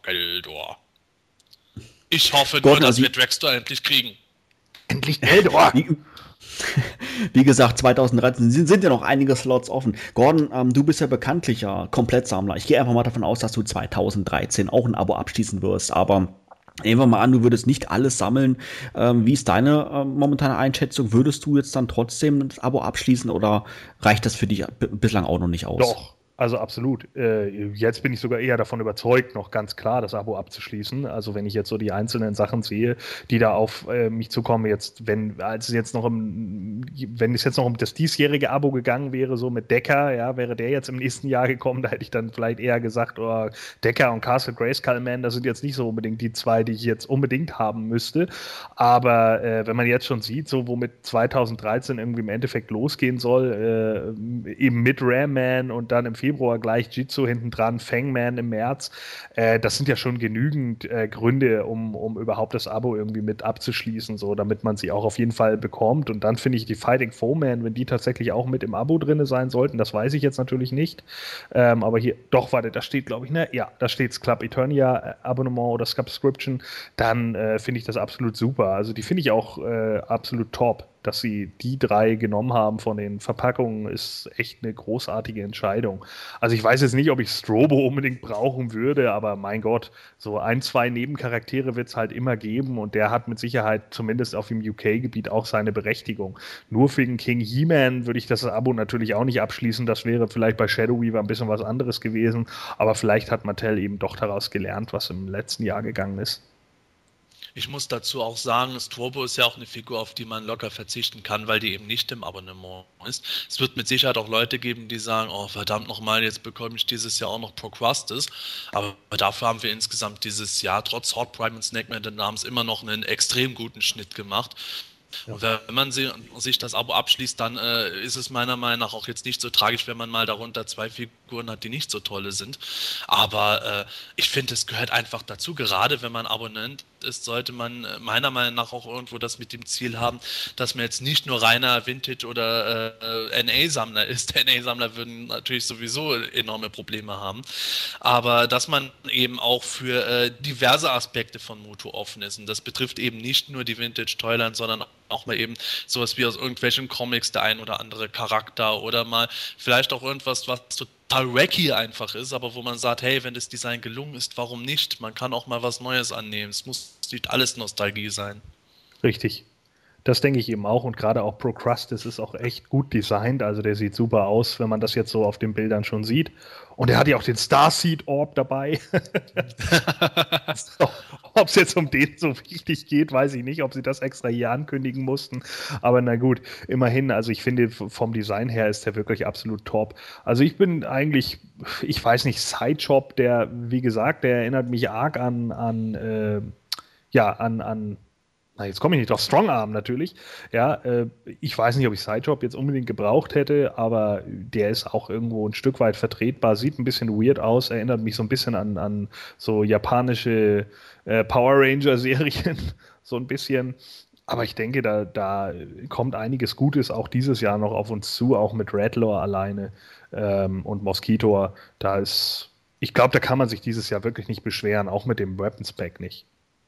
Ich hoffe nur, dass wir Dragstore endlich kriegen. Endlich Geldor! Wie gesagt, 2013 sind ja noch einige Slots offen. Gordon, du bist ja bekanntlich ja Komplettsammler. Ich gehe einfach mal davon aus, dass du 2013 auch ein Abo abschließen wirst. Aber nehmen wir mal an, du würdest nicht alles sammeln. Wie ist deine momentane Einschätzung? Würdest du jetzt dann trotzdem das Abo abschließen oder reicht das für dich bislang auch noch nicht aus? Also absolut. Jetzt bin ich sogar eher davon überzeugt, noch ganz klar das Abo abzuschließen. Also wenn ich jetzt so die einzelnen Sachen sehe, die da auf mich zukommen, wenn es jetzt noch um das diesjährige Abo gegangen wäre, so mit Decker, ja, wäre der jetzt im nächsten Jahr gekommen, da hätte ich dann vielleicht eher gesagt, oh, Decker und Castle Grayskull Man, das sind jetzt nicht so unbedingt die zwei, die ich jetzt unbedingt haben müsste. Aber wenn man jetzt schon sieht, so womit 2013 irgendwie im Endeffekt losgehen soll, eben mit Ram Man und dann im Februar gleich Jitsu hinten dran, Fangman im März. Das sind ja schon genügend Gründe, um überhaupt das Abo irgendwie mit abzuschließen, so, damit man sie auch auf jeden Fall bekommt. Und dann finde ich die Fighting Foeman, wenn die tatsächlich auch mit im Abo drin sein sollten, das weiß ich jetzt natürlich nicht. Aber hier, doch, warte, da steht, glaube ich, da steht Club Eternia Abonnement oder Subscription, dann finde ich das absolut super. Also die finde ich auch absolut top. Dass sie die 3 genommen haben von den Verpackungen, ist echt eine großartige Entscheidung. Also ich weiß jetzt nicht, ob ich Strobo unbedingt brauchen würde, aber mein Gott, so 1, 2 Nebencharaktere wird es halt immer geben und der hat mit Sicherheit zumindest auf dem UK-Gebiet auch seine Berechtigung. Nur für den King He-Man würde ich das Abo natürlich auch nicht abschließen. Das wäre vielleicht bei Shadow Weaver ein bisschen was anderes gewesen, aber vielleicht hat Mattel eben doch daraus gelernt, was im letzten Jahr gegangen ist. Ich muss dazu auch sagen, Strobo ist ja auch eine Figur, auf die man locker verzichten kann, weil die eben nicht im Abonnement ist. Es wird mit Sicherheit auch Leute geben, die sagen, oh verdammt nochmal, jetzt bekomme ich dieses Jahr auch noch Procrustes. Aber dafür haben wir insgesamt dieses Jahr trotz Hot Prime und Snake Man Namens immer noch einen extrem guten Schnitt gemacht. Ja. Und wenn man sich das Abo abschließt, dann ist es meiner Meinung nach auch jetzt nicht so tragisch, wenn man mal darunter 2 Figuren hat, die nicht so tolle sind. Aber ich finde, es gehört einfach dazu. Gerade wenn man Abonnent ist, sollte man meiner Meinung nach auch irgendwo das mit dem Ziel haben, dass man jetzt nicht nur reiner Vintage- oder NA-Sammler ist. NA-Sammler würden natürlich sowieso enorme Probleme haben. Aber dass man eben auch für diverse Aspekte von Motu offen ist. Und das betrifft eben nicht nur die Vintage-Toyline, sondern auch mal eben sowas wie aus irgendwelchen Comics der ein oder andere Charakter oder mal vielleicht auch irgendwas, was total wacky einfach ist, aber wo man sagt, hey, wenn das Design gelungen ist, warum nicht? Man kann auch mal was Neues annehmen. Es muss nicht alles Nostalgie sein. Richtig. Das denke ich eben auch und gerade auch Procrustes ist auch echt gut designt, also der sieht super aus, wenn man das jetzt so auf den Bildern schon sieht. Und er hat ja auch den Starseed Orb dabei. Ob es jetzt um den so wichtig geht, weiß ich nicht, ob sie das extra hier ankündigen mussten. Aber na gut, immerhin, also ich finde, vom Design her ist der wirklich absolut top. Also ich bin eigentlich, ich weiß nicht, Sideshop, der, wie gesagt, der erinnert mich arg an jetzt komme ich nicht drauf, Strongarm natürlich. Ja, ich weiß nicht, ob ich Sideshop jetzt unbedingt gebraucht hätte, aber der ist auch irgendwo ein Stück weit vertretbar, sieht ein bisschen weird aus, erinnert mich so ein bisschen an so japanische Power Ranger-Serien, so ein bisschen. Aber ich denke, da kommt einiges Gutes auch dieses Jahr noch auf uns zu, auch mit Rattler alleine und Mosquito. Ich glaube, da kann man sich dieses Jahr wirklich nicht beschweren, auch mit dem Weapons Pack nicht.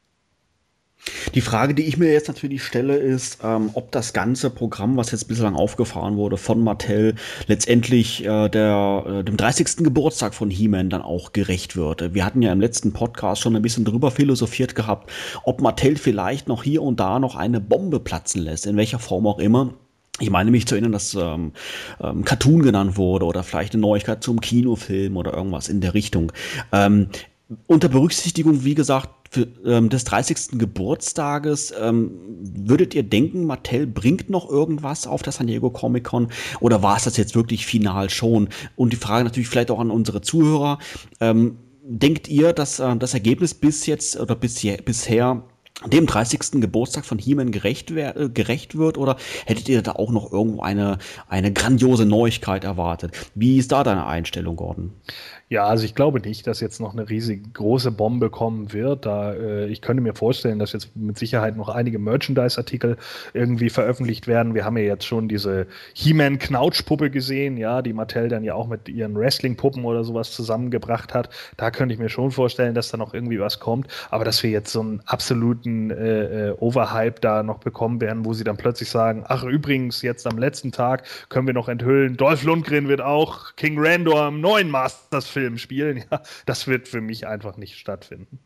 Die Frage, die ich mir jetzt natürlich stelle, ist, ob das ganze Programm, was jetzt bislang aufgefahren wurde von Mattel, letztendlich dem 30. Geburtstag von He-Man dann auch gerecht wird. Wir hatten ja im letzten Podcast schon ein bisschen drüber philosophiert gehabt, ob Mattel vielleicht noch hier und da noch eine Bombe platzen lässt, in welcher Form auch immer. Ich meine mich zu erinnern, dass Cartoon genannt wurde oder vielleicht eine Neuigkeit zum Kinofilm oder irgendwas in der Richtung. Unter Berücksichtigung, wie gesagt, des 30. Geburtstages, würdet ihr denken, Mattel bringt noch irgendwas auf der San Diego Comic-Con oder war es das jetzt wirklich final schon? Und die Frage natürlich vielleicht auch an unsere Zuhörer, denkt ihr, dass das Ergebnis bisher dem 30. Geburtstag von He-Man gerecht wird oder hättet ihr da auch noch irgendwo eine grandiose Neuigkeit erwartet? Wie ist da deine Einstellung, Gordon? Ja, also ich glaube nicht, dass jetzt noch eine riesig große Bombe kommen wird. Ich könnte mir vorstellen, dass jetzt mit Sicherheit noch einige Merchandise-Artikel irgendwie veröffentlicht werden. Wir haben ja jetzt schon diese He-Man-Knautschpuppe gesehen, ja, die Mattel dann ja auch mit ihren Wrestling-Puppen oder sowas zusammengebracht hat. Da könnte ich mir schon vorstellen, dass da noch irgendwie was kommt. Aber dass wir jetzt so einen absoluten Overhype da noch bekommen werden, wo sie dann plötzlich sagen, ach übrigens, jetzt am letzten Tag können wir noch enthüllen, Dolph Lundgren wird auch King Randor im neuen Masters-Film spielen, ja, das wird für mich einfach nicht stattfinden.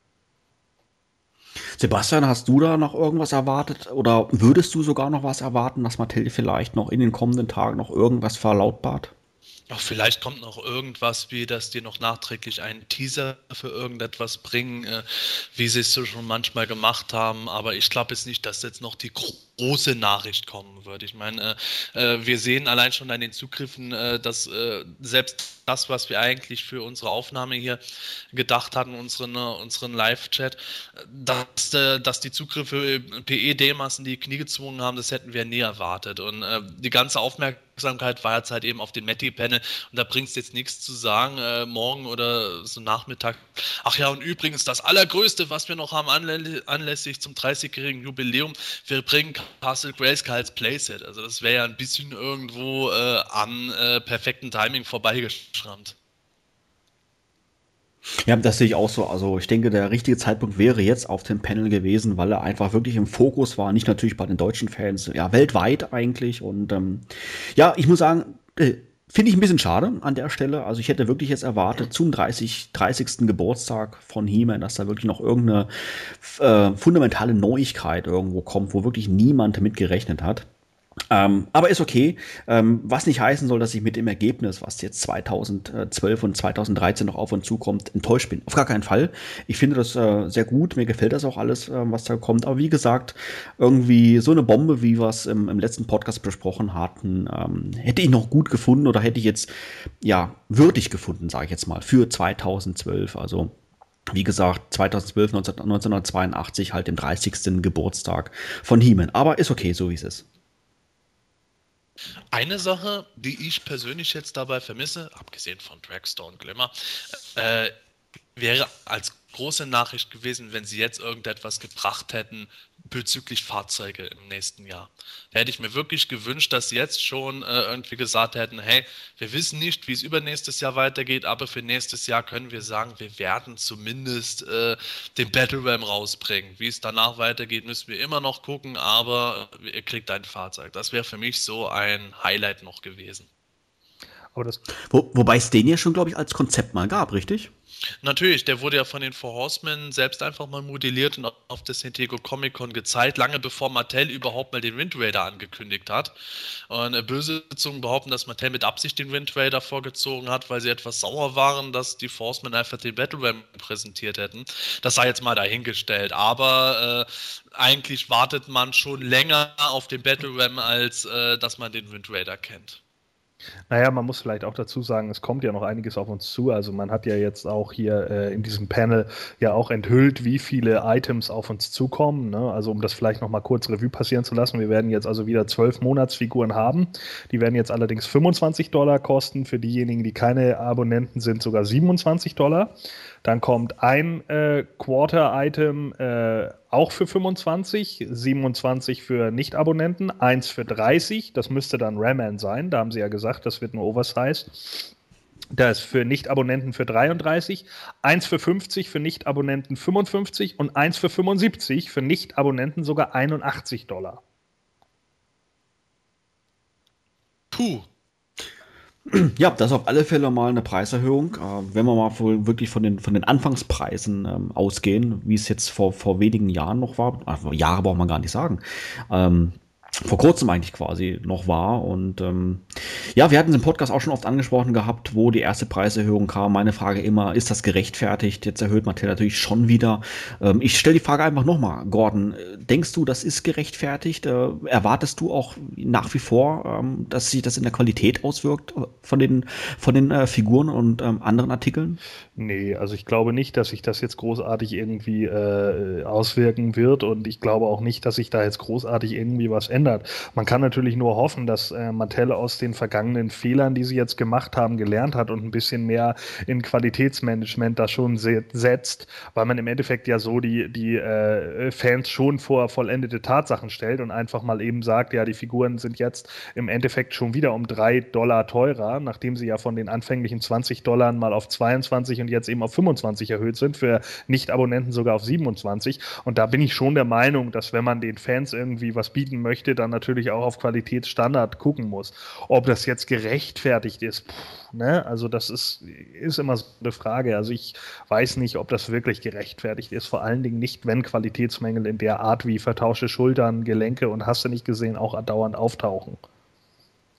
Sebastian, hast du da noch irgendwas erwartet oder würdest du sogar noch was erwarten, dass Mattel vielleicht noch in den kommenden Tagen noch irgendwas verlautbart? Ach, vielleicht kommt noch irgendwas, wie dass die noch nachträglich einen Teaser für irgendetwas bringen, wie sie es so schon manchmal gemacht haben. Aber ich glaube jetzt nicht, dass jetzt noch die große Nachricht kommen wird. Ich meine, wir sehen allein schon an den Zugriffen, dass selbst das, was wir eigentlich für unsere Aufnahme hier gedacht hatten, unseren Live-Chat, dass die Zugriffe PE-D-Massen die Knie gezwungen haben, das hätten wir nie erwartet. Und die ganze Aufmerksamkeit war jetzt halt eben auf den Meti-Panel und da bringt es jetzt nichts zu sagen, morgen oder so Nachmittag. Ach ja, und übrigens das Allergrößte, was wir noch haben anlässlich zum 30-jährigen Jubiläum, wir bringen Castle Grayskull als Playset. Also das wäre ja ein bisschen irgendwo am perfekten Timing vorbeigeschrammt. Ja, das sehe ich auch so. Also ich denke, der richtige Zeitpunkt wäre jetzt auf dem Panel gewesen, weil er einfach wirklich im Fokus war. Nicht natürlich bei den deutschen Fans, ja, weltweit eigentlich. Und ja, ich muss sagen, finde ich ein bisschen schade an der Stelle. Also ich hätte wirklich jetzt erwartet, zum 30. Geburtstag von He-Man, dass da wirklich noch irgendeine fundamentale Neuigkeit irgendwo kommt, wo wirklich niemand mit gerechnet hat. Aber ist okay, was nicht heißen soll, dass ich mit dem Ergebnis, was jetzt 2012 und 2013 noch auf uns zukommt, enttäuscht bin. Auf gar keinen Fall. Ich finde das sehr gut, mir gefällt das auch alles, was da kommt. Aber wie gesagt, irgendwie so eine Bombe, wie wir es im letzten Podcast besprochen hatten, hätte ich noch gut gefunden oder hätte ich jetzt, ja, würdig gefunden, sage ich jetzt mal, für 2012. Also wie gesagt, 2012, 1982, halt dem 30. Geburtstag von He-Man. Aber ist okay, so wie es ist. Eine Sache, die ich persönlich jetzt dabei vermisse, abgesehen von Dragster und Glimmer, wäre als große Nachricht gewesen, wenn sie jetzt irgendetwas gebracht hätten bezüglich Fahrzeuge im nächsten Jahr. Da hätte ich mir wirklich gewünscht, dass sie jetzt schon irgendwie gesagt hätten, hey, wir wissen nicht, wie es übernächstes Jahr weitergeht, aber für nächstes Jahr können wir sagen, wir werden zumindest den Battle Ram rausbringen. Wie es danach weitergeht, müssen wir immer noch gucken, aber ihr kriegt ein Fahrzeug. Das wäre für mich so ein Highlight noch gewesen. Aber das Wobei es den ja schon, glaube ich, als Konzept mal gab, richtig? Natürlich, der wurde ja von den Four Horsemen selbst einfach mal modelliert und auf der San Diego Comic Con gezeigt, lange bevor Mattel überhaupt mal den Wind Raider angekündigt hat. Und böse Zungen behaupten, dass Mattel mit Absicht den Wind Raider vorgezogen hat, weil sie etwas sauer waren, dass die Four Horsemen einfach den Battle Ram präsentiert hätten. Das sei jetzt mal dahingestellt, aber eigentlich wartet man schon länger auf den Battle Ram, als dass man den Wind Raider kennt. Naja, man muss vielleicht auch dazu sagen, es kommt ja noch einiges auf uns zu. Also man hat ja jetzt auch hier in diesem Panel ja auch enthüllt, wie viele Items auf uns zukommen. Ne? Also um das vielleicht nochmal kurz Revue passieren zu lassen. Wir werden jetzt also wieder 12 Monatsfiguren haben. Die werden jetzt allerdings $25 kosten. Für diejenigen, die keine Abonnenten sind, sogar $27. Dann kommt ein Quarter-Item auch für 25, 27 für Nicht-Abonnenten, 1 für 30, das müsste dann Ram-Man sein, da haben sie ja gesagt, das wird nur Oversize. Das ist für Nicht-Abonnenten für 33, 1 für 50 für Nicht-Abonnenten 55 und 1 für 75 für Nicht-Abonnenten sogar $81. Puh. Ja, das ist auf alle Fälle mal eine Preiserhöhung. Wenn wir mal wohl wirklich von den Anfangspreisen ausgehen, wie es jetzt vor wenigen Jahren noch war, Jahre braucht man gar nicht sagen, vor kurzem eigentlich quasi noch war. Und ja, wir hatten es im Podcast auch schon oft angesprochen gehabt, wo die erste Preiserhöhung kam. Meine Frage immer, ist das gerechtfertigt? Jetzt erhöht Mattel natürlich schon wieder. Ich stelle die Frage einfach nochmal, Gordon, denkst du, das ist gerechtfertigt? Erwartest du auch nach wie vor, dass sich das in der Qualität auswirkt von den Figuren und anderen Artikeln? Nee, also ich glaube nicht, dass sich das jetzt großartig irgendwie auswirken wird und ich glaube auch nicht, dass sich da jetzt großartig irgendwie was ändert. Man kann natürlich nur hoffen, dass Mattel aus den vergangenen Fehlern, die sie jetzt gemacht haben, gelernt hat und ein bisschen mehr in Qualitätsmanagement da schon setzt, weil man im Endeffekt ja so die Fans schon vor vollendete Tatsachen stellt und einfach mal eben sagt, ja, die Figuren sind jetzt im Endeffekt schon wieder um $3 teurer, nachdem sie ja von den anfänglichen $20 mal auf 22 und jetzt eben auf 25 erhöht sind, für Nicht-Abonnenten sogar auf 27. Und da bin ich schon der Meinung, dass wenn man den Fans irgendwie was bieten möchte, dann natürlich auch auf Qualitätsstandard gucken muss. Ob das jetzt gerechtfertigt ist, ne? Also das ist immer so eine Frage. Also ich weiß nicht, ob das wirklich gerechtfertigt ist. Vor allen Dingen nicht, wenn Qualitätsmängel in der Art wie vertauschte Schultern, Gelenke und hast du nicht gesehen, auch andauernd auftauchen.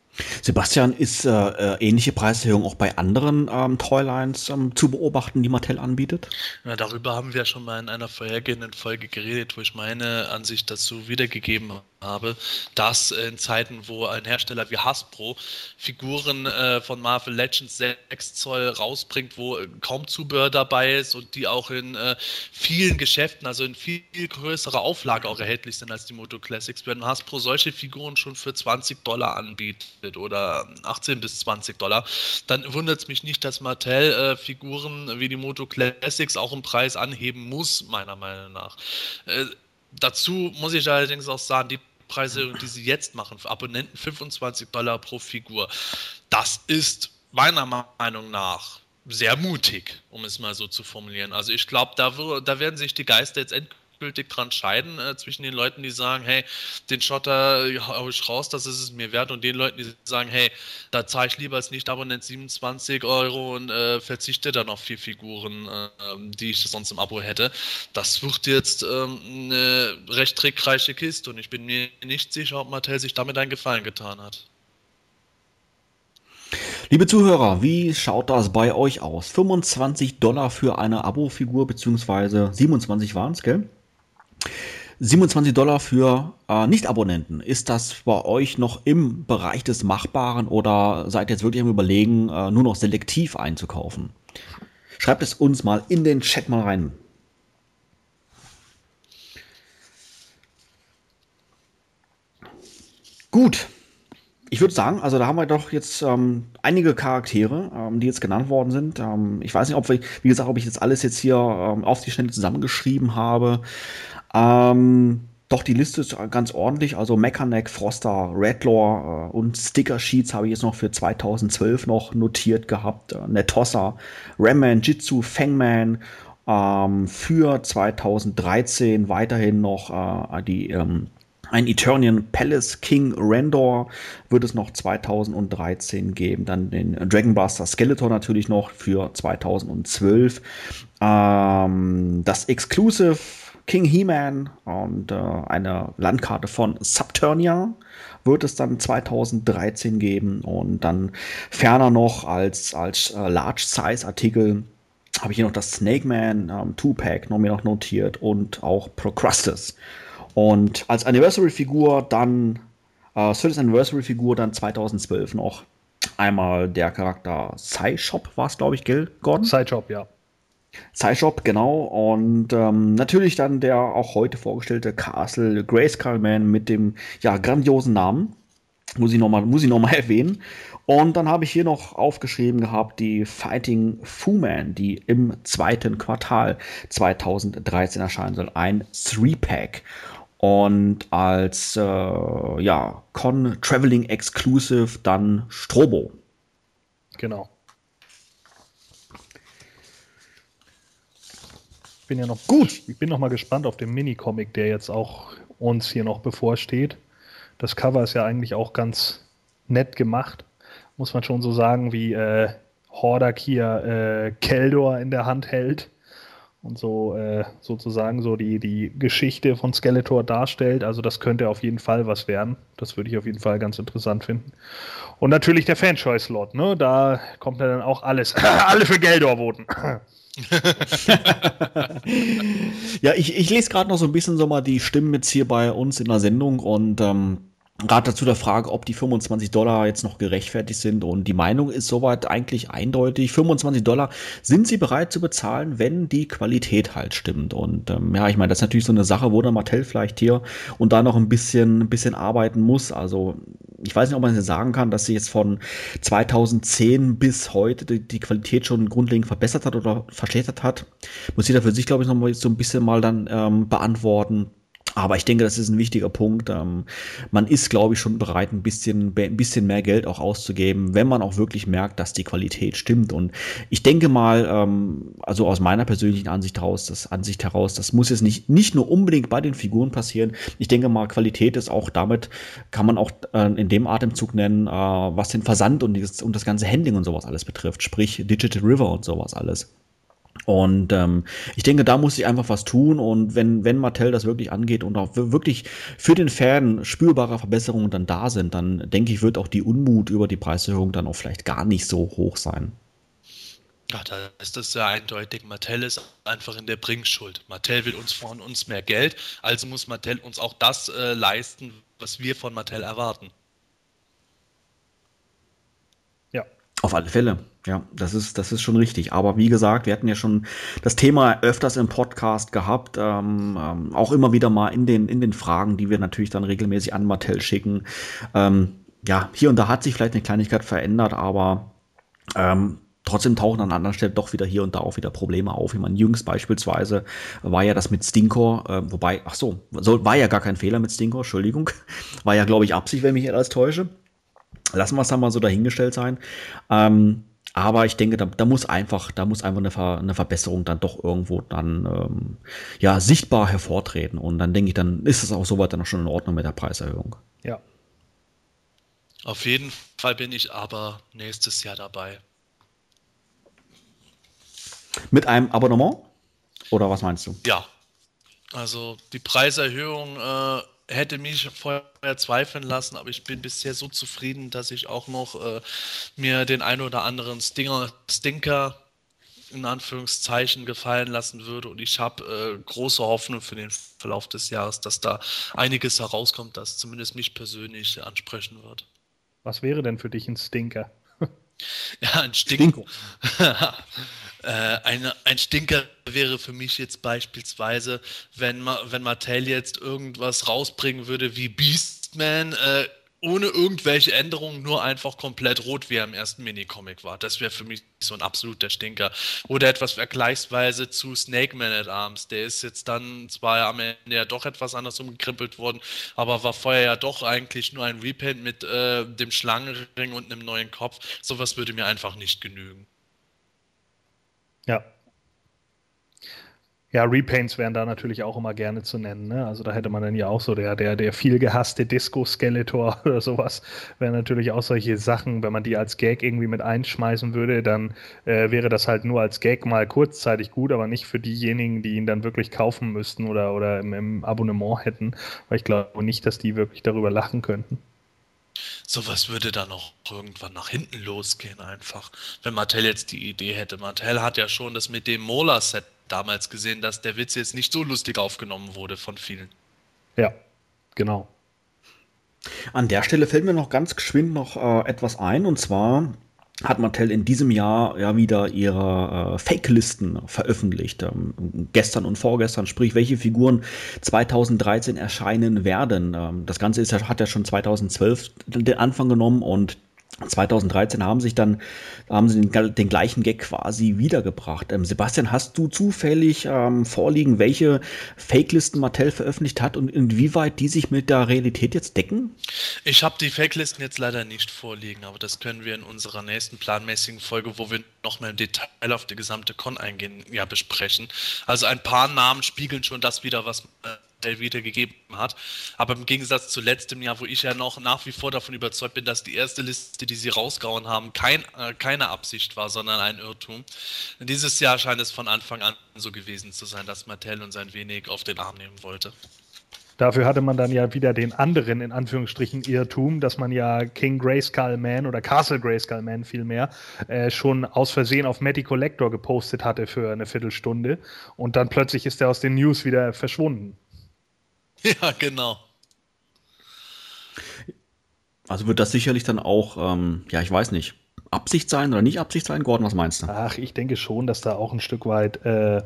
Sebastian, ist ähnliche Preiserhöhung auch bei anderen Toylines zu beobachten, die Mattel anbietet? Ja, darüber haben wir schon mal in einer vorhergehenden Folge geredet, wo ich meine Ansicht dazu wiedergegeben habe, dass in Zeiten, wo ein Hersteller wie Hasbro Figuren von Marvel Legends 6 Zoll rausbringt, wo kaum Zubehör dabei ist und die auch in vielen Geschäften, also in viel größerer Auflage auch erhältlich sind als die Moto Classics, werden Hasbro solche Figuren schon für $20 anbietet oder 18 bis $20, dann wundert es mich nicht, dass Mattel Figuren wie die Moto Classics auch im Preis anheben muss, meiner Meinung nach. Dazu muss ich allerdings auch sagen, die Preise, die sie jetzt machen, für Abonnenten $25 pro Figur, das ist meiner Meinung nach sehr mutig, um es mal so zu formulieren. Also ich glaube, da werden sich die Geister jetzt endgültig dran scheiden, zwischen den Leuten, die sagen, hey, den Schotter hau ich raus, das ist es mir wert, und den Leuten, die sagen, hey, da zahle ich lieber als Nicht-Abonnent 27 € und verzichte dann auf 4 Figuren, die ich sonst im Abo hätte. Das wird jetzt eine recht trickreiche Kiste, und ich bin mir nicht sicher, ob Mattel sich damit einen Gefallen getan hat. Liebe Zuhörer, wie schaut das bei euch aus? $25 für eine Abo-Figur, beziehungsweise 27 waren es, gell? $27 für Nicht-Abonnenten. Ist das bei euch noch im Bereich des Machbaren oder seid ihr jetzt wirklich am Überlegen, nur noch selektiv einzukaufen? Schreibt es uns mal in den Chat mal rein. Gut. Ich würde sagen, also da haben wir doch jetzt einige Charaktere, die jetzt genannt worden sind. Ich weiß nicht, ob ob ich jetzt alles jetzt hier auf die Schnelle zusammengeschrieben habe. Doch, die Liste ist ganz ordentlich. Also Mechanic, Froster, Redlaw und Sticker-Sheets habe ich jetzt noch für 2012 noch notiert gehabt. Netossa, Ramman, Jitsu, Fangman. Für 2013 weiterhin noch ein Eternian Palace King Randor wird es noch 2013 geben. Dann den Dragon Buster Skeletor natürlich noch für 2012. Das Exclusive King He-Man und eine Landkarte von Subternia wird es dann 2013 geben. Und dann ferner noch als Large-Size-Artikel habe ich hier noch das Snake Man 2-Pack noch mir noch notiert und auch Procrustes. Und als Anniversary-Figur dann, 30th Anniversary-Figur dann 2012 noch einmal der Charakter Psyshop war es, glaube ich, gell, Gordon? Psyshop, ja. Psyshop, genau. Und natürlich dann der auch heute vorgestellte Castle Grayskull Man mit dem grandiosen Namen. Muss ich noch mal erwähnen. Und dann habe ich hier noch aufgeschrieben gehabt, die Fighting Fu-Man, die im 2. Quartal 2013 erscheinen soll. Ein 3-Pack. Und als Con Traveling Exclusive dann Strobo. Genau. Ich bin noch mal gespannt auf den Mini-Comic, der jetzt auch uns hier noch bevorsteht. Das Cover ist ja eigentlich auch ganz nett gemacht, muss man schon so sagen, wie Hordak hier Keldor in der Hand hält und so sozusagen so die Geschichte von Skeletor darstellt. Also das könnte auf jeden Fall was werden. Das würde ich auf jeden Fall ganz interessant finden. Und natürlich der Fanchoice-Lot, ne? Da kommt ja dann auch alles. Alle für Geldor voten. Ja, ich lese gerade noch so ein bisschen so mal die Stimmen jetzt hier bei uns in der Sendung und gerade dazu der Frage, ob die $25 jetzt noch gerechtfertigt sind, und die Meinung ist soweit eigentlich eindeutig. $25 sind sie bereit zu bezahlen, wenn die Qualität halt stimmt. Und ich meine, das ist natürlich so eine Sache, wo dann Mattel vielleicht hier und da noch ein bisschen arbeiten muss. Also ich weiß nicht, ob man jetzt sagen kann, dass sie jetzt von 2010 bis heute die Qualität schon grundlegend verbessert hat oder verschlechtert hat. Muss jeder für sich, glaube ich, noch mal so ein bisschen mal dann beantworten. Aber ich denke, das ist ein wichtiger Punkt. Man ist, glaube ich, schon bereit, ein bisschen mehr Geld auch auszugeben, wenn man auch wirklich merkt, dass die Qualität stimmt. Und ich denke mal, also aus meiner persönlichen Ansicht heraus, das muss jetzt nicht nur unbedingt bei den Figuren passieren. Ich denke mal, Qualität ist auch damit, kann man auch in dem Atemzug nennen, was den Versand und das ganze Handling und sowas alles betrifft. Sprich, Digital River und sowas alles. Und ich denke, da muss sich einfach was tun. Und wenn Mattel das wirklich angeht und auch wirklich für den Fan spürbare Verbesserungen dann da sind, dann denke ich, wird auch die Unmut über die Preiserhöhung dann auch vielleicht gar nicht so hoch sein. Ja, da ist das ja eindeutig. Mattel ist einfach in der Bringschuld. Mattel will von uns mehr Geld, also muss Mattel uns auch das leisten, was wir von Mattel erwarten. Ja. Auf alle Fälle. Ja, das ist schon richtig. Aber wie gesagt, wir hatten ja schon das Thema öfters im Podcast gehabt, auch immer wieder mal in den Fragen, die wir natürlich dann regelmäßig an Mattel schicken. Ja, hier und da hat sich vielleicht eine Kleinigkeit verändert, aber trotzdem tauchen an anderen Stellen doch wieder hier und da auch wieder Probleme auf. Ich meine, jüngst beispielsweise war ja das mit Stinkor, wobei, war ja gar kein Fehler mit Stinkor, Entschuldigung. War ja, glaube ich, Absicht, wenn mich nicht alles täusche. Lassen wir es dann mal so dahingestellt sein. Aber ich denke, da muss einfach eine Verbesserung dann doch irgendwo dann sichtbar hervortreten. Und dann denke ich, dann ist es auch soweit dann auch schon in Ordnung mit der Preiserhöhung. Ja. Auf jeden Fall bin ich aber nächstes Jahr dabei. Mit einem Abonnement? Oder was meinst du? Ja. Also die Preiserhöhung hätte mich vorher zweifeln lassen, aber ich bin bisher so zufrieden, dass ich auch noch mir den ein oder anderen Stinker in Anführungszeichen gefallen lassen würde, und ich habe große Hoffnung für den Verlauf des Jahres, dass da einiges herauskommt, das zumindest mich persönlich ansprechen wird. Was wäre denn für dich ein Stinker? Ja, ein Stinker. Ein Stinker wäre für mich jetzt beispielsweise, wenn Mattel jetzt irgendwas rausbringen würde wie Beastman, ohne irgendwelche Änderungen, nur einfach komplett rot, wie er im ersten Minicomic war. Das wäre für mich so ein absoluter Stinker. Oder etwas vergleichsweise zu Snake Man at Arms. Der ist jetzt dann zwar am Ende ja doch etwas anders umgekrempelt worden, aber war vorher ja doch eigentlich nur ein Repaint mit dem Schlangenring und einem neuen Kopf. Sowas würde mir einfach nicht genügen. Ja. Ja, Repaints wären da natürlich auch immer gerne zu nennen, ne? Also da hätte man dann ja auch so der viel gehasste Disco-Skeletor oder sowas, wären natürlich auch solche Sachen, wenn man die als Gag irgendwie mit einschmeißen würde, dann wäre das halt nur als Gag mal kurzzeitig gut, aber nicht für diejenigen, die ihn dann wirklich kaufen müssten oder im Abonnement hätten, weil ich glaube nicht, dass die wirklich darüber lachen könnten. Sowas würde dann auch irgendwann nach hinten losgehen einfach, wenn Mattel jetzt die Idee hätte. Mattel hat ja schon das mit dem Mola-Set damals gesehen, dass der Witz jetzt nicht so lustig aufgenommen wurde von vielen. Ja, genau. An der Stelle fällt mir noch ganz geschwind noch etwas ein, und zwar hat Mattel in diesem Jahr ja wieder ihre Fake-Listen veröffentlicht. Gestern und vorgestern, sprich, welche Figuren 2013 erscheinen werden. Das Ganze hat ja schon 2012 den Anfang genommen, und 2013 haben sie den gleichen Gag quasi wiedergebracht. Sebastian, hast du zufällig vorliegen, welche Fake-Listen Mattel veröffentlicht hat und inwieweit die sich mit der Realität jetzt decken? Ich habe die Fake-Listen jetzt leider nicht vorliegen, aber das können wir in unserer nächsten planmäßigen Folge, wo wir noch mehr im Detail auf die gesamte Con eingehen, ja besprechen. Also ein paar Namen spiegeln schon das wieder, was wieder gegeben hat. Aber im Gegensatz zu letztem Jahr, wo ich ja noch nach wie vor davon überzeugt bin, dass die erste Liste, die sie rausgehauen haben, keine Absicht war, sondern ein Irrtum. Dieses Jahr scheint es von Anfang an so gewesen zu sein, dass Mattel uns ein wenig auf den Arm nehmen wollte. Dafür hatte man dann ja wieder den anderen, in Anführungsstrichen, Irrtum, dass man ja King Grayskull Man oder Castle Grayskull Man vielmehr schon aus Versehen auf Matty Collector gepostet hatte für eine Viertelstunde, und dann plötzlich ist er aus den News wieder verschwunden. Ja, genau. Also wird das sicherlich dann auch, ich weiß nicht, Absicht sein oder nicht Absicht sein? Gordon, was meinst du? Ach, ich denke schon, dass da auch ein Stück weit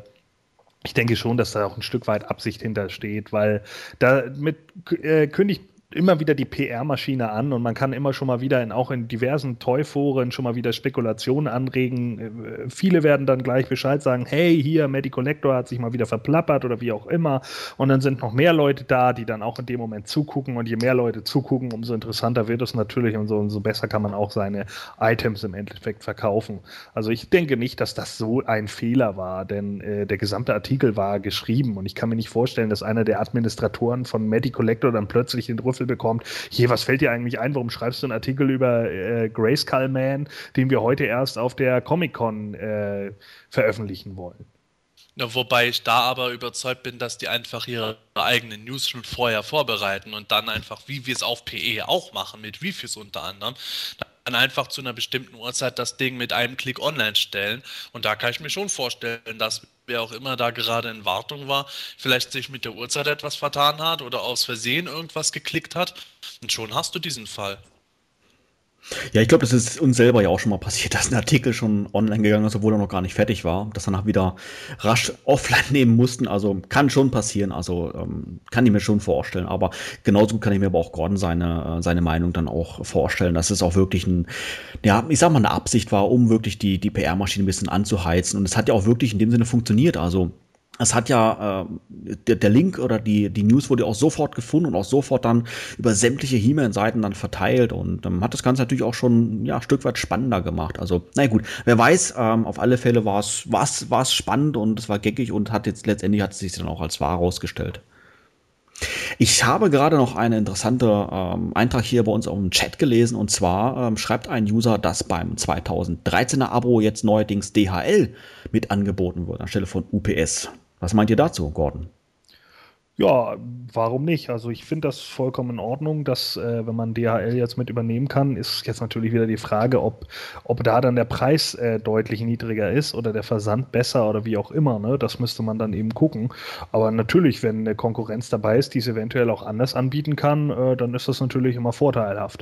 Absicht hintersteht, weil damit kündigt immer wieder die PR-Maschine an, und man kann immer schon mal wieder auch in diversen Toy-Foren schon mal wieder Spekulationen anregen. Viele werden dann gleich Bescheid sagen, hey, hier, Matty Collector hat sich mal wieder verplappert oder wie auch immer, und dann sind noch mehr Leute da, die dann auch in dem Moment zugucken, und je mehr Leute zugucken, umso interessanter wird es natürlich, und so besser kann man auch seine Items im Endeffekt verkaufen. Also ich denke nicht, dass das so ein Fehler war, denn der gesamte Artikel war geschrieben, und ich kann mir nicht vorstellen, dass einer der Administratoren von Matty Collector dann plötzlich den Rüffel Artikel bekommt. Hier, was fällt dir eigentlich ein? Warum schreibst du einen Artikel über Grayskull Man, den wir heute erst auf der Comic-Con veröffentlichen wollen? Ja, wobei ich da aber überzeugt bin, dass die einfach ihre eigenen News schon vorher vorbereiten und dann einfach, wie wir es auf PE auch machen, mit Reviews unter anderem, dann einfach zu einer bestimmten Uhrzeit das Ding mit einem Klick online stellen. Und da kann ich mir schon vorstellen, dass wer auch immer da gerade in Wartung war, vielleicht sich mit der Uhrzeit etwas vertan hat oder aus Versehen irgendwas geklickt hat. Und schon hast du diesen Fall. Ja, ich glaube, das ist uns selber ja auch schon mal passiert, dass ein Artikel schon online gegangen ist, obwohl er noch gar nicht fertig war, dass danach wieder rasch offline nehmen mussten. Also kann schon passieren, also kann ich mir schon vorstellen. Aber genauso kann ich mir aber auch Gordon seine Meinung dann auch vorstellen, dass es auch wirklich ich sag mal, eine Absicht war, um wirklich die PR-Maschine ein bisschen anzuheizen. Und es hat ja auch wirklich in dem Sinne funktioniert. Also es hat ja, der Link oder die News wurde auch sofort gefunden und auch sofort dann über sämtliche He-Man-Seiten dann verteilt und hat das Ganze natürlich auch schon ein Stück weit spannender gemacht. Also, na gut, wer weiß, auf alle Fälle war es spannend und es war geckig und letztendlich hat es sich dann auch als wahr herausgestellt. Ich habe gerade noch einen interessanten Eintrag hier bei uns auf dem Chat gelesen und zwar schreibt ein User, dass beim 2013er Abo jetzt neuerdings DHL mit angeboten wird anstelle von UPS. Was meint ihr dazu, Gordon? Ja, warum nicht? Also ich finde das vollkommen in Ordnung, dass wenn man DHL jetzt mit übernehmen kann, ist jetzt natürlich wieder die Frage, ob da dann der Preis deutlich niedriger ist oder der Versand besser oder wie auch immer. Ne? Das müsste man dann eben gucken. Aber natürlich, wenn eine Konkurrenz dabei ist, die es eventuell auch anders anbieten kann, dann ist das natürlich immer vorteilhaft.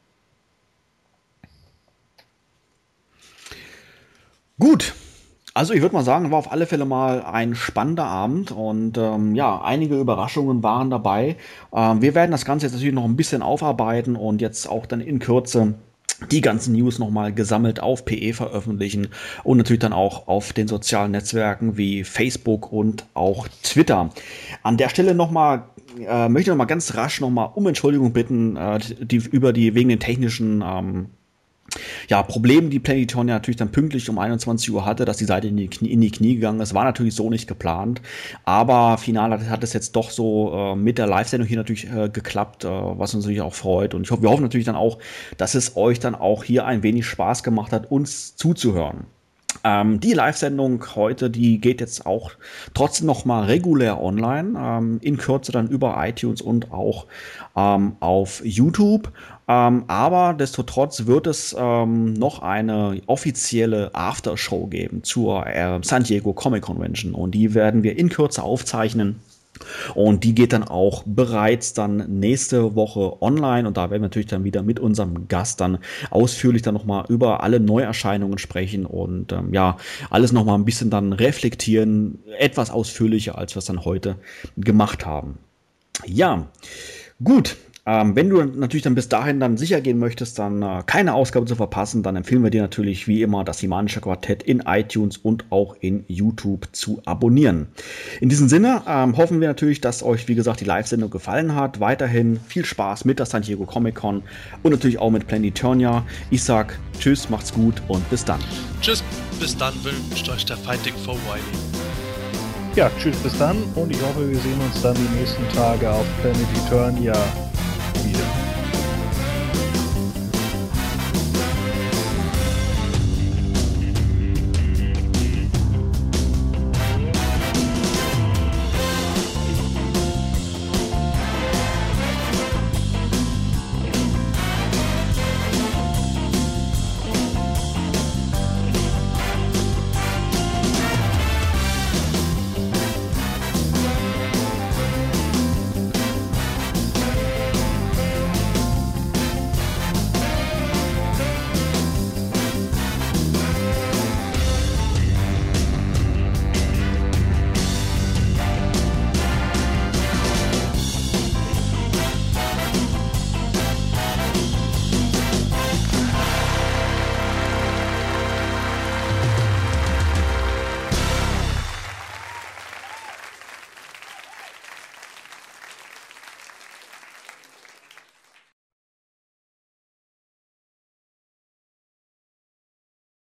Gut. Also ich würde mal sagen, war auf alle Fälle mal ein spannender Abend und einige Überraschungen waren dabei. Wir werden das Ganze jetzt natürlich noch ein bisschen aufarbeiten und jetzt auch dann in Kürze die ganzen News nochmal gesammelt auf PE veröffentlichen und natürlich dann auch auf den sozialen Netzwerken wie Facebook und auch Twitter. An der Stelle möchte ich nochmal ganz rasch nochmal um Entschuldigung bitten, wegen den technischen Problem, die Planetonia natürlich dann pünktlich um 21 Uhr hatte, dass die Seite in die Knie gegangen ist, war natürlich so nicht geplant, aber final hat es jetzt doch so mit der Live-Sendung hier natürlich geklappt, was uns natürlich auch freut und wir hoffen natürlich dann auch, dass es euch dann auch hier ein wenig Spaß gemacht hat, uns zuzuhören. Die Live-Sendung heute, die geht jetzt auch trotzdem noch mal regulär online, in Kürze dann über iTunes und auch auf YouTube. Aber destotrotz wird es noch eine offizielle Aftershow geben zur San Diego Comic Convention und die werden wir in Kürze aufzeichnen. Und die geht dann auch bereits dann nächste Woche online und da werden wir natürlich dann wieder mit unserem Gast dann ausführlich dann nochmal über alle Neuerscheinungen sprechen und alles nochmal ein bisschen dann reflektieren, etwas ausführlicher, als wir es dann heute gemacht haben. Ja, gut. Wenn du natürlich dann bis dahin dann sicher gehen möchtest, dann keine Ausgabe zu verpassen, dann empfehlen wir dir natürlich wie immer das He-Manische Quartett in iTunes und auch in YouTube zu abonnieren. In diesem Sinne hoffen wir natürlich, dass euch, wie gesagt, die Live-Sendung gefallen hat. Weiterhin viel Spaß mit der San Diego Comic Con und natürlich auch mit Planetonia. Ich sag tschüss, macht's gut und bis dann. Tschüss, bis dann wünscht euch der Fighting for Wiley. Ja, tschüss, bis dann und ich hoffe, wir sehen uns dann die nächsten Tage auf Planet Eternia wieder.